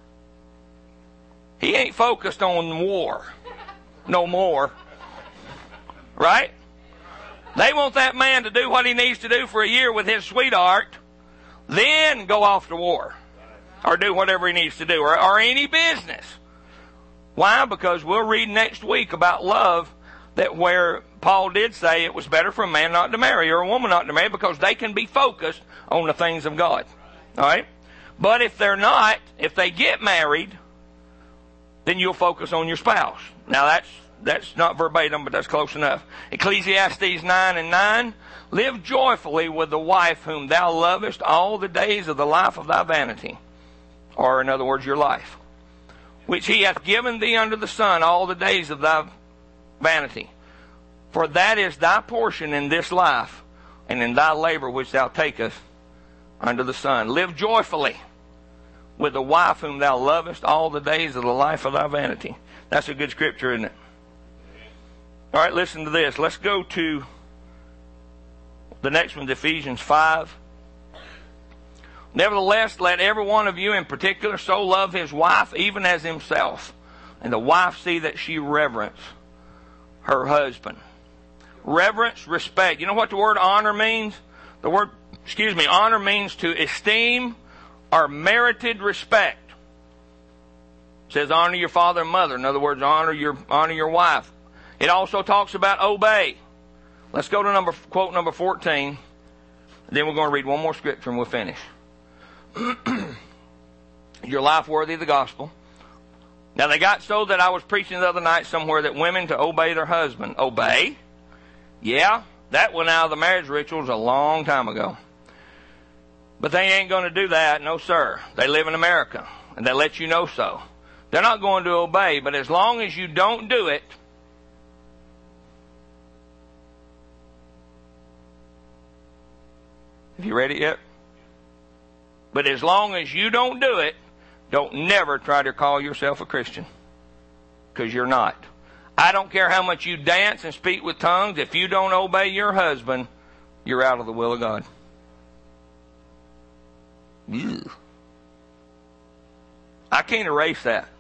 He ain't focused on war no more. Right? They want that man to do what he needs to do for a year with his sweetheart, then go off to war. Or do whatever he needs to do. Or any business. Why? Because we'll read next week about love, that where Paul did say it was better for a man not to marry or a woman not to marry, because they can be focused on the things of God. Alright? But if they're not, if they get married, then you'll focus on your spouse. Now that's not verbatim, but that's close enough. Ecclesiastes 9:9, live joyfully with the wife whom thou lovest all the days of the life of thy vanity. Or in other words, your life. Which he hath given thee under the sun all the days of thy vanity. For that is thy portion in this life, and in thy labor which thou takest under the sun. Live joyfully with the wife whom thou lovest all the days of the life of thy vanity. That's a good scripture, isn't it? All right, listen to this. Let's go to the next one, Ephesians 5. Nevertheless, let every one of you in particular so love his wife even as himself. And the wife see that she reverence her husband. Reverence, respect. You know what the word honor means? Honor means to esteem or merited respect. It says honor your father and mother. In other words, honor your wife. It also talks about obey. Let's go to quote number 14. Then we're going to read one more scripture and we'll finish. Your life worthy of the gospel. Now they got so that I was preaching the other night somewhere that women to obey their husband. Obey? Yeah, that went out of the marriage rituals a long time ago. But they ain't going to do that, no sir. They live in America, and they let you know so. They're not going to obey, but as long as you don't do it, have you read it yet? But as long as you don't do it, don't never try to call yourself a Christian. Because you're not. I don't care how much you dance and speak with tongues. If you don't obey your husband, you're out of the will of God. Ew. I can't erase that.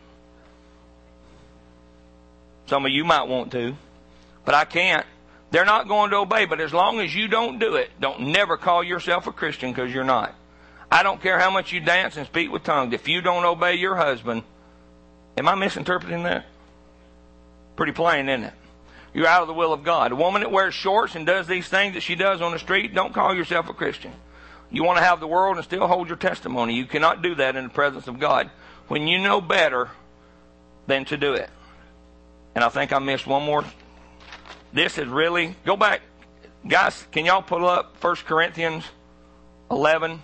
Some of you might want to, but I can't. They're not going to obey, but as long as you don't do it, don't never call yourself a Christian, because you're not. I don't care how much you dance and speak with tongues. If you don't obey your husband, am I misinterpreting that? Pretty plain, isn't it? You're out of the will of God. A woman that wears shorts and does these things that she does on the street, don't call yourself a Christian. You want to have the world and still hold your testimony. You cannot do that in the presence of God when you know better than to do it. And I think I missed one more. This is really, go back. Guys, can y'all pull up 1 Corinthians 11?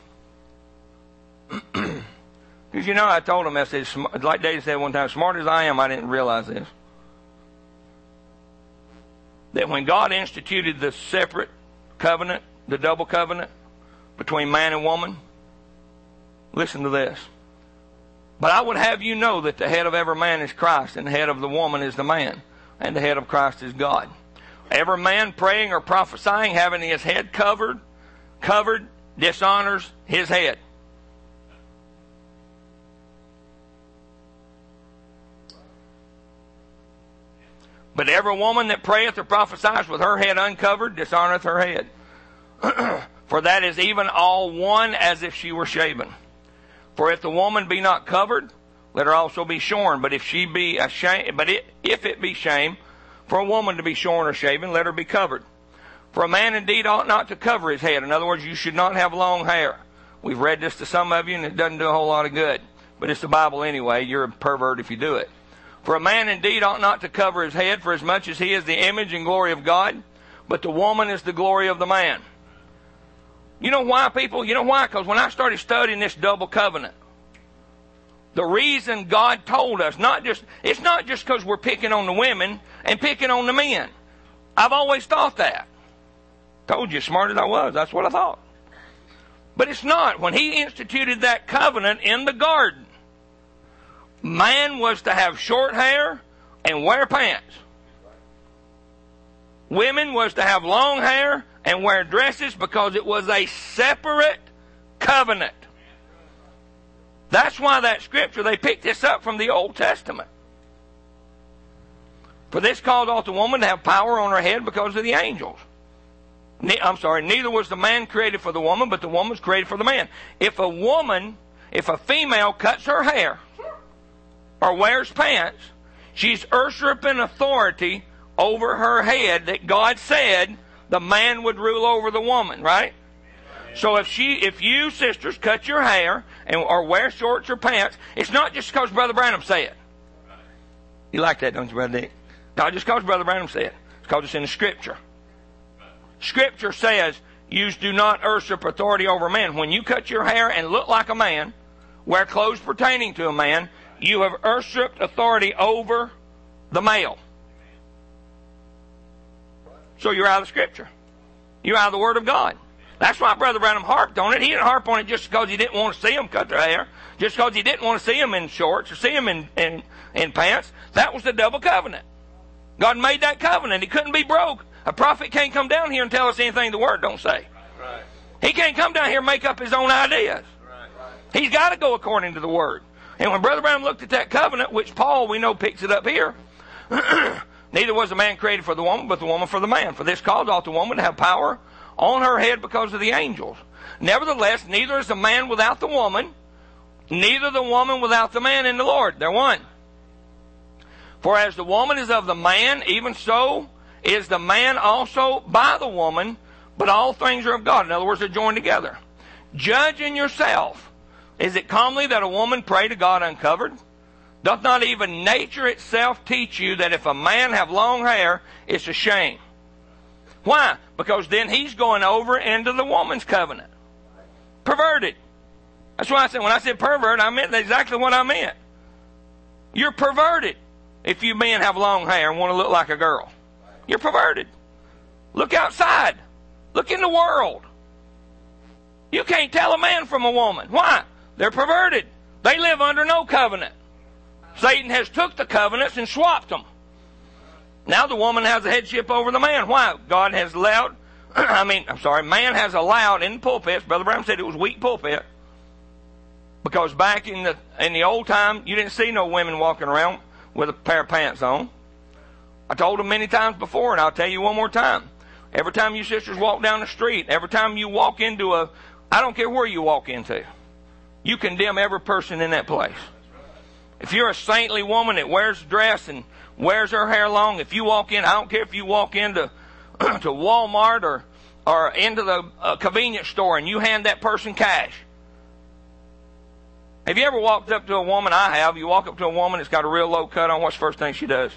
Because you know, I told them, I said, like David said one time, smart as I am, I didn't realize this. That when God instituted the separate covenant, the double covenant between man and woman, listen to this. But I would have you know that the head of every man is Christ, and the head of the woman is the man, and the head of Christ is God. Every man praying or prophesying, having his head covered, dishonors his head. But every woman that prayeth or prophesieth with her head uncovered dishonoreth her head. For that is even all one as if she were shaven. For if the woman be not covered, let her also be shorn. But if she be ashamed, if it be shame for a woman to be shorn or shaven, let her be covered. For a man indeed ought not to cover his head. In other words, you should not have long hair. We've read this to some of you, and it doesn't do a whole lot of good. But it's the Bible anyway. You're a pervert if you do it. For a man indeed ought not to cover his head, for as much as he is the image and glory of God, but the woman is the glory of the man. You know why, people? You know why? Because when I started studying this double covenant, the reason God told us, it's not just because we're picking on the women and picking on the men. I've always thought that. Told you, smart as I was, that's what I thought. But it's not. When he instituted that covenant in the garden, man was to have short hair and wear pants. Women was to have long hair and wear dresses, because it was a separate covenant. That's why that scripture, they picked this up from the Old Testament. For this caused the woman to have power on her head because of the angels. Neither was the man created for the woman, but the woman was created for the man. If a female cuts her hair or wears pants, she's usurping authority over her head that God said the man would rule over the woman, right? So if you sisters cut your hair or wear shorts or pants, it's not just because Brother Branham said it. You like that, don't you, Brother Dick? Not just because Brother Branham said it. It's because it's in the Scripture. Scripture says you do not usurp authority over man. When you cut your hair and look like a man, wear clothes pertaining to a man, you have usurped authority over the male. So you're out of the Scripture. You're out of the Word of God. That's why Brother Branham harped on it. He didn't harp on it just because he didn't want to see them cut their hair, just because he didn't want to see them in shorts or see them in pants. That was the double covenant. God made that covenant. It couldn't be broke. A prophet can't come down here and tell us anything the Word don't say. Right. He can't come down here and make up his own ideas. Right. He's got to go according to the Word. And when Brother Branham looked at that covenant, which Paul, we know, picks it up here, neither was the man created for the woman, but the woman for the man. For this cause ought the woman to have power on her head because of the angels. Nevertheless, neither is the man without the woman, neither the woman without the man in the Lord. They're one. For as the woman is of the man, even so is the man also by the woman, but all things are of God. In other words, they're joined together. Judge in yourself. Is it comely that a woman pray to God uncovered? Doth not even nature itself teach you that if a man have long hair, it's a shame? Why? Because then he's going over into the woman's covenant. Perverted. That's why I said, when I said pervert, I meant exactly what I meant. You're perverted if you men have long hair and want to look like a girl. You're perverted. Look outside. Look in the world. You can't tell a man from a woman. Why? They're perverted. They live under no covenant. Satan has took the covenants and swapped them. Now the woman has a headship over the man. Why? God has allowed man has allowed in the pulpits, Brother Brown said it was weak pulpit, because back in the old time, you didn't see no women walking around with a pair of pants on. I told them many times before, and I'll tell you one more time. Every time you sisters walk down the street, every time you walk into I don't care where you walk into, you condemn every person in that place. If you're a saintly woman that wears a dress and wears her hair long, if you walk in, I don't care if you walk into to Walmart or into the convenience store and you hand that person cash. Have you ever walked up to a woman? I have. You walk up to a woman that's got a real low cut on, what's the first thing she does?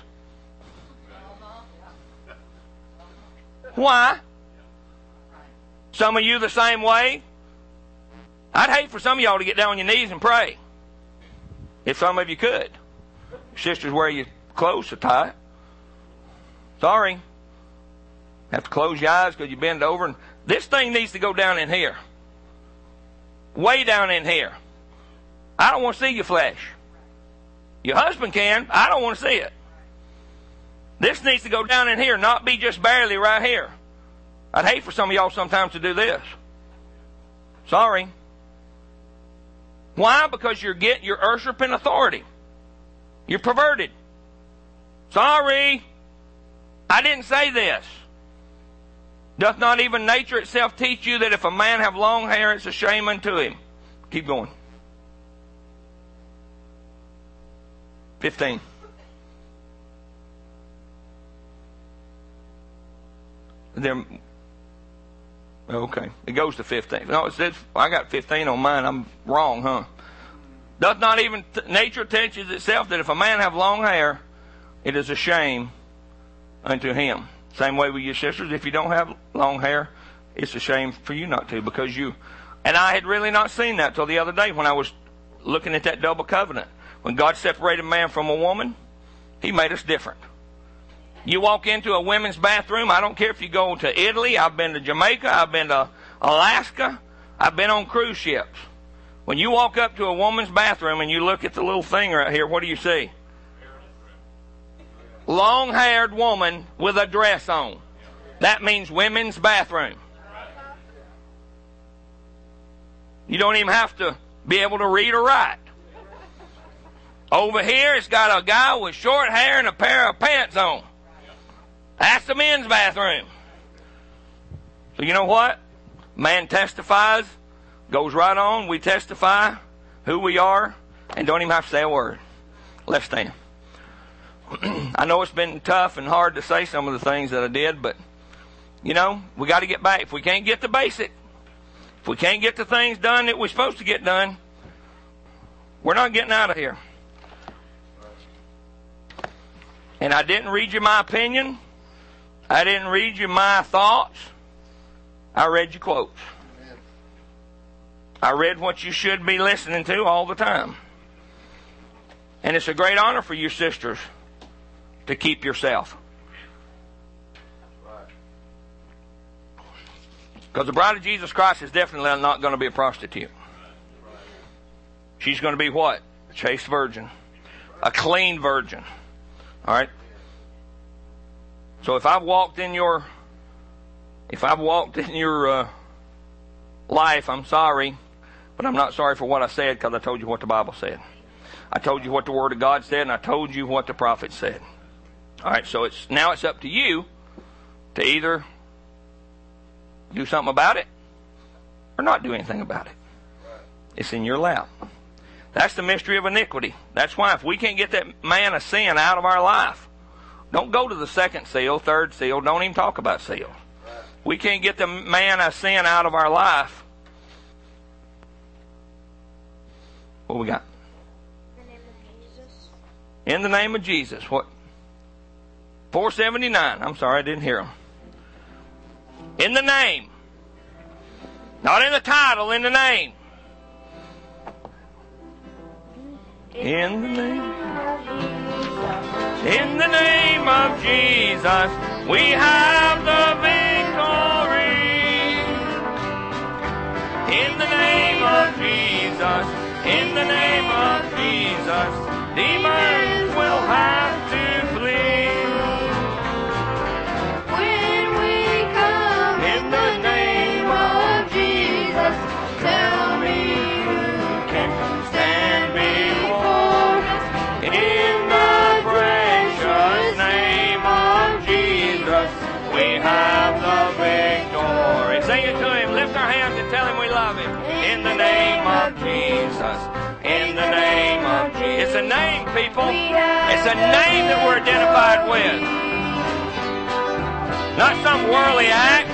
Why? Some of you the same way? I'd hate for some of y'all to get down on your knees and pray. If some of you could. Sisters wear your clothes so tight. Sorry. Have to close your eyes because you bend over. And this thing needs to go down in here. Way down in here. I don't want to see your flesh. Your husband can. I don't want to see it. This needs to go down in here, not be just barely right here. I'd hate for some of y'all sometimes to do this. Sorry. Why? Because you're usurping authority. You're perverted. Sorry. I didn't say this. Doth not even nature itself teach you that if a man have long hair, it's a shame unto him? Keep going. 15. Okay, it goes to 15. No, it says I got 15 on mine. I'm wrong, huh? Doth not even nature teaches itself that if a man have long hair, it is a shame unto him. Same way with your sisters. If you don't have long hair, it's a shame for you not to, because you. And I had really not seen that till the other day when I was looking at that double covenant. When God separated man from a woman, He made us different. You walk into a women's bathroom, I don't care if you go to Italy, I've been to Jamaica, I've been to Alaska, I've been on cruise ships. When you walk up to a woman's bathroom and you look at the little thing right here, what do you see? Long-haired woman with a dress on. That means women's bathroom. You don't even have to be able to read or write. Over here, it's got a guy with short hair and a pair of pants on. That's the men's bathroom. So you know what? Man testifies, goes right on. We testify who we are, and don't even have to say a word. Let's stand. I know it's been tough and hard to say some of the things that I did, but, you know, we got to get back. If we can't get the basic, if we can't get the things done that we're supposed to get done, we're not getting out of here. And I didn't read you my opinion. I didn't read you my thoughts. I read your quotes. I read what you should be listening to all the time. And it's a great honor for you sisters to keep yourself. Because the bride of Jesus Christ is definitely not going to be a prostitute. She's going to be what? A chaste virgin. A clean virgin. All right? So if I've walked in your life, I'm sorry, but I'm not sorry for what I said, because I told you what the Bible said. I told you what the Word of God said, and I told you what the prophet said. All right, so now it's up to you to either do something about it or not do anything about it. It's in your lap. That's the mystery of iniquity. That's why if we can't get that man of sin out of our life, don't go to the second seal, third seal. Don't even talk about seals. We can't get the man of sin out of our life. What we got? In the name of Jesus. What? 479. I'm sorry, I didn't hear them. In the name. Not in the title, in the name. In the name. In the name of Jesus, we have the victory. In the name of Jesus, in the name of Jesus, demons will have to flee. When we come In the of Jesus. In the name of Jesus. It's a name, people. It's a name that we're identified with. Not some worldly act.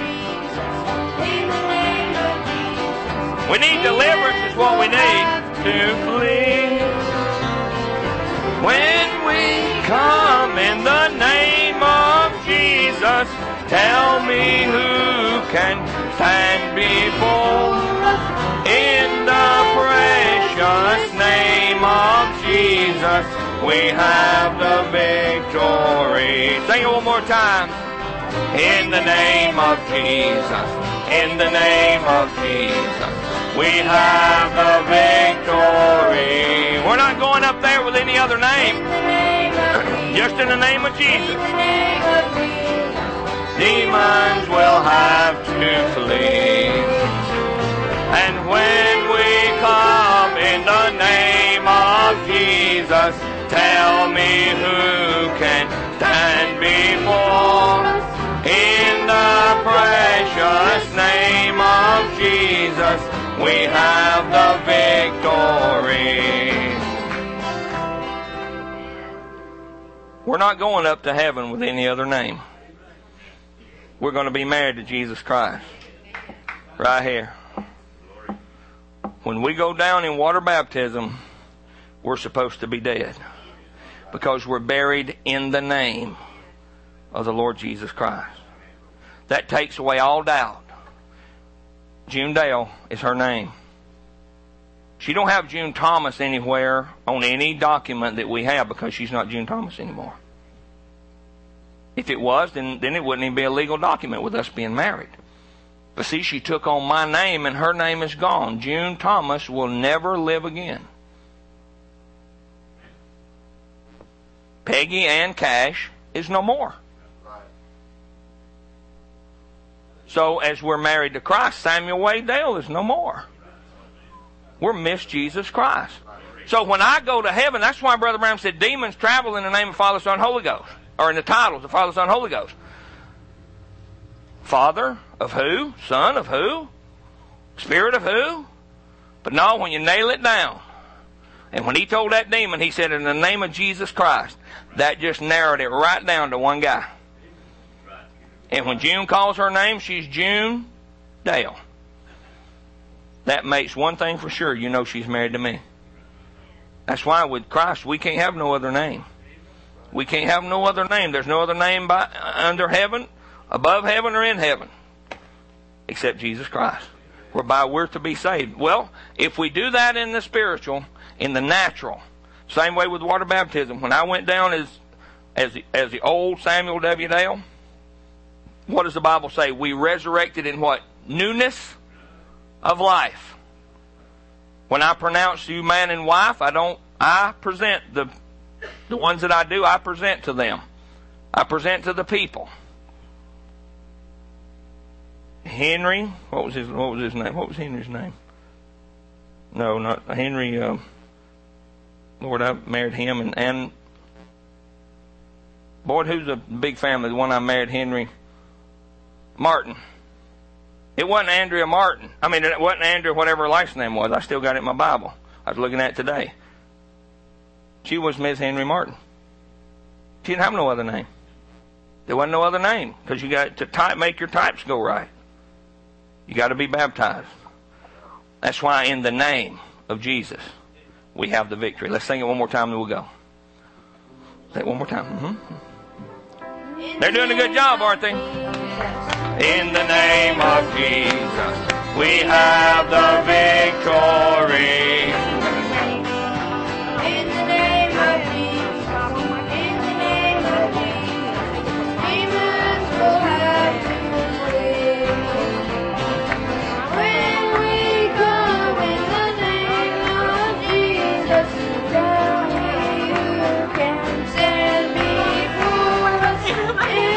We need deliverance is what we need to flee. When we come in the name of Jesus, tell me who can stand before us. In the precious name of Jesus, we have the victory. Sing it one more time. In the name of Jesus, in the name of Jesus, we have the victory. We're not going up there with any other name. Just in the name of Jesus. Demons will have to flee. And when we come in the name of Jesus, tell me who can stand before us. In the precious name of Jesus, we have the victory. We're not going up to heaven with any other name. We're going to be married to Jesus Christ. Right here. When we go down in water baptism, we're supposed to be dead. Because we're buried in the name of the Lord Jesus Christ. That takes away all doubt. June Dale is her name. She don't have June Thomas anywhere on any document that we have because she's not June Thomas anymore. If it was, then it wouldn't even be a legal document with us being married. But see, she took on my name and her name is gone. June Thomas will never live again. Peggy Ann Cash is no more. So as we're married to Christ, Samuel Wade Dale is no more. We're Miss Jesus Christ. So when I go to heaven, that's why Brother Branham said demons travel in the name of Father, Son, Holy Ghost. Or in the titles of Father, Son, Holy Ghost. Father of who? Son of who? Spirit of who? But no, when you nail it down. And when he told that demon, he said, in the name of Jesus Christ, that just narrowed it right down to one guy. And when June calls her name, she's June Dale. That makes one thing for sure. You know she's married to me. That's why with Christ, we can't have no other name. We can't have no other name. There's no other name under heaven, above heaven, or in heaven, except Jesus Christ, whereby we're to be saved. Well, if we do that in the spiritual, in the natural, same way with water baptism. When I went down as the old Samuel W. Dale, what does the Bible say? We resurrected in what? Newness of life. When I pronounce you man and wife, I present the ones that I do, I present to them. I present to the people. Henry, what was his name? What was Henry's name? No, not Henry. Lord, I married him and boy, who's a big family? The one I married, Henry Martin. It wasn't Andrea Martin. I mean, it wasn't Andrea, whatever her last name was. I still got it in my Bible. I was looking at it today. She was Ms. Henry Martin. She didn't have no other name. There wasn't no other name because you got to make your types go right. You got to be baptized. That's why in the name of Jesus we have the victory. Let's sing it one more time and we'll go. Say it one more time. Mm-hmm. They're doing a good job, aren't they? In the name of Jesus, we have the victory. In the name of Jesus, in the name of Jesus, demons will have to flee. When we come in the name of Jesus, tell me who can stand before us in the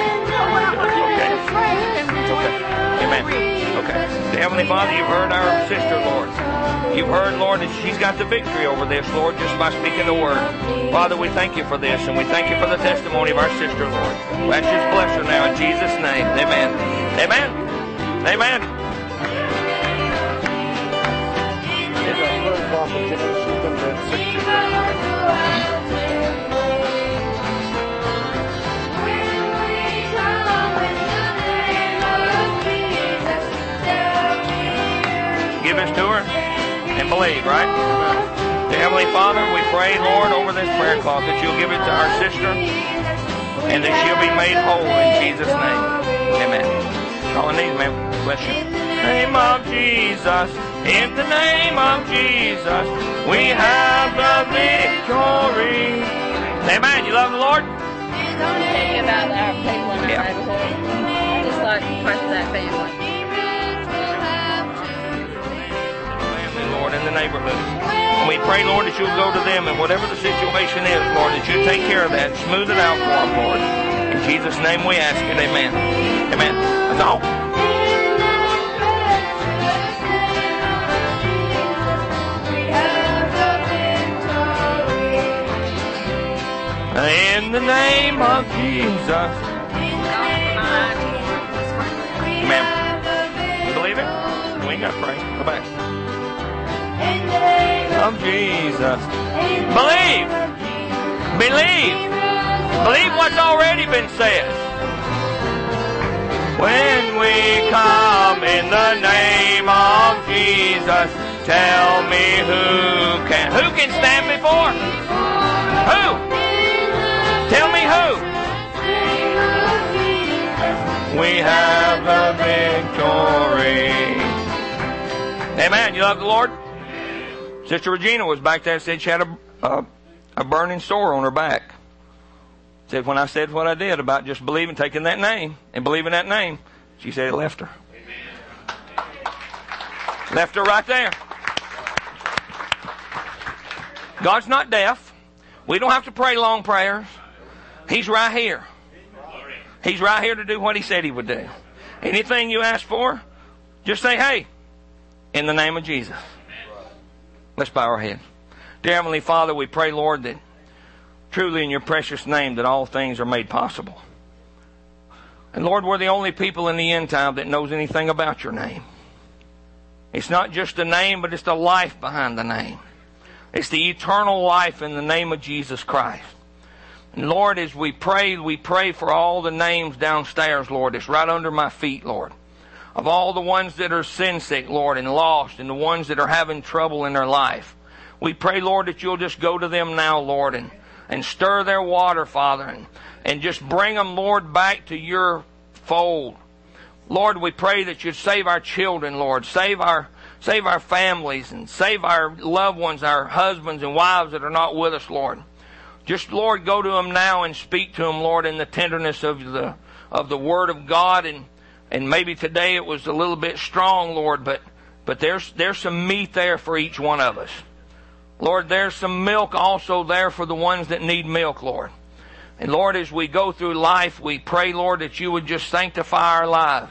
Amen. Okay. Heavenly Father, you've heard our sister, Lord. You've heard, Lord, that she's got the victory over this, Lord, just by speaking the word. Father, we thank you for this, and we thank you for the testimony of our sister, Lord. Let's just bless her now in Jesus' name. Amen. Amen. Amen. Welcome, Genesis. Welcome to Sister. Give this to her and believe, right? Dear Heavenly Father, we pray, Lord, over this prayer cloth that you'll give it to our sister and that she'll be made whole in Jesus' name. Amen. All in these, man. Bless you. In the name of Jesus, in the name of Jesus, we have the victory. Amen. You love the Lord? I want to tell you about our people in our neighborhood. Just like part of that family. Lord, in the neighborhood. And we pray, Lord, that you'll go to them and whatever the situation is, Lord, that you take care of that, smooth it out for them, Lord. In Jesus' name we ask it, amen. Amen. That's all. In the name of Jesus. Amen. You believe it? We ain't got to pray. Go back. Of Jesus. Believe. Believe. Believe what's already been said. When we come in the name of Jesus, tell me who can stand before? Who? Tell me who? We have the victory. Amen. You love the Lord? Sister Regina was back there and said she had a burning sore on her back. Said when I said what I did about just believing, taking that name and believing that name, she said it left her. Amen. Left her right there. God's not deaf. We don't have to pray long prayers. He's right here. He's right here to do what He said He would do. Anything you ask for, just say, hey, in the name of Jesus. Let's bow our heads. Dear Heavenly Father, we pray, Lord, that truly in your precious name that all things are made possible. And Lord, we're the only people in the end time that knows anything about your name. It's not just a name, but it's the life behind the name. It's the eternal life in the name of Jesus Christ. And Lord, as we pray for all the names downstairs, Lord. It's right under my feet, Lord. Of all the ones that are sin sick, Lord, and lost, and the ones that are having trouble in their life. We pray, Lord, that you'll just go to them now, Lord, and stir their water, Father, and just bring them, Lord, back to your fold. Lord, we pray that you'd save our children, Lord. Save our families and save our loved ones, our husbands and wives that are not with us, Lord. Just, Lord, go to them now and speak to them, Lord, in the tenderness of the Word of God. And maybe today it was a little bit strong, Lord, but there's some meat there for each one of us. Lord, there's some milk also there for the ones that need milk, Lord. And Lord, as we go through life, we pray, Lord, that you would just sanctify our lives.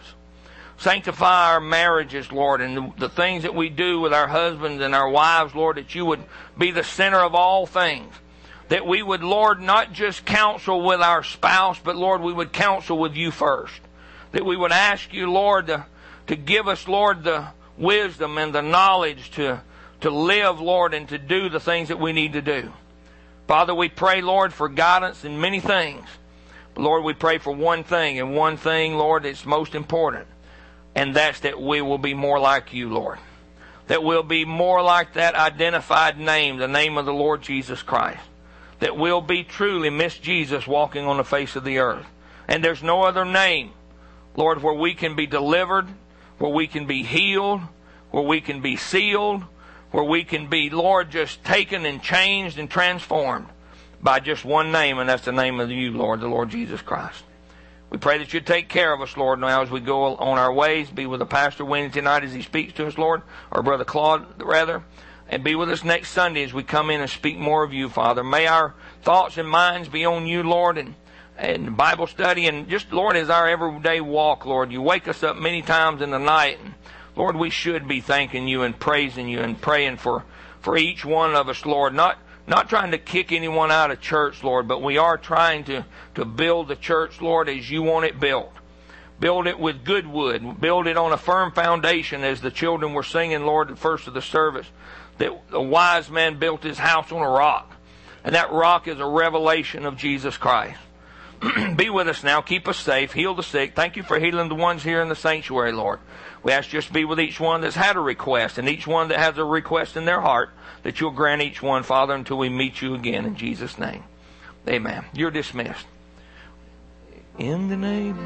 Sanctify our marriages, Lord, and the things that we do with our husbands and our wives, Lord, that you would be the center of all things. That we would, Lord, not just counsel with our spouse, but, Lord, we would counsel with you first. That we would ask you, Lord, to give us, Lord, the wisdom and the knowledge to live, Lord, and to do the things that we need to do. Father, we pray, Lord, for guidance in many things. But Lord, we pray for one thing, and one thing, Lord, that's most important. And that's that we will be more like you, Lord. That we'll be more like that identified name, the name of the Lord Jesus Christ. That we'll be truly Miss Jesus walking on the face of the earth. And there's no other name, Lord, where we can be delivered, where we can be healed, where we can be sealed, where we can be, Lord, just taken and changed and transformed by just one name, and that's the name of you, Lord, the Lord Jesus Christ. We pray that you take care of us, Lord, now as we go on our ways. Be with the pastor Wednesday night as he speaks to us, Lord, or Brother Claude, rather. And be with us next Sunday as we come in and speak more of you, Father. May our thoughts and minds be on you, Lord, and Bible study, and just, Lord, as our everyday walk, Lord. You wake us up many times in the night, and Lord, we should be thanking you and praising you and praying for each one of us, Lord. Not trying to kick anyone out of church, Lord, but we are trying to build the church, Lord, as you want it built. Build it with good wood. Build it on a firm foundation, as the children were singing, Lord, at the first of the service. that a wise man built his house on a rock. And that rock is a revelation of Jesus Christ. Be with us now. Keep us safe. Heal the sick. Thank you for healing the ones here in the sanctuary, Lord. We ask just to be with each one that's had a request and each one that has a request in their heart, that you'll grant each one, Father, until we meet you again in Jesus' name. Amen. You're dismissed. In the name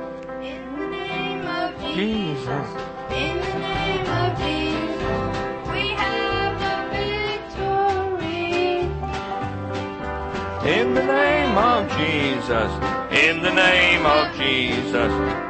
of Jesus. In the name of Jesus, we have the victory. In the name of Jesus. In the name of Jesus.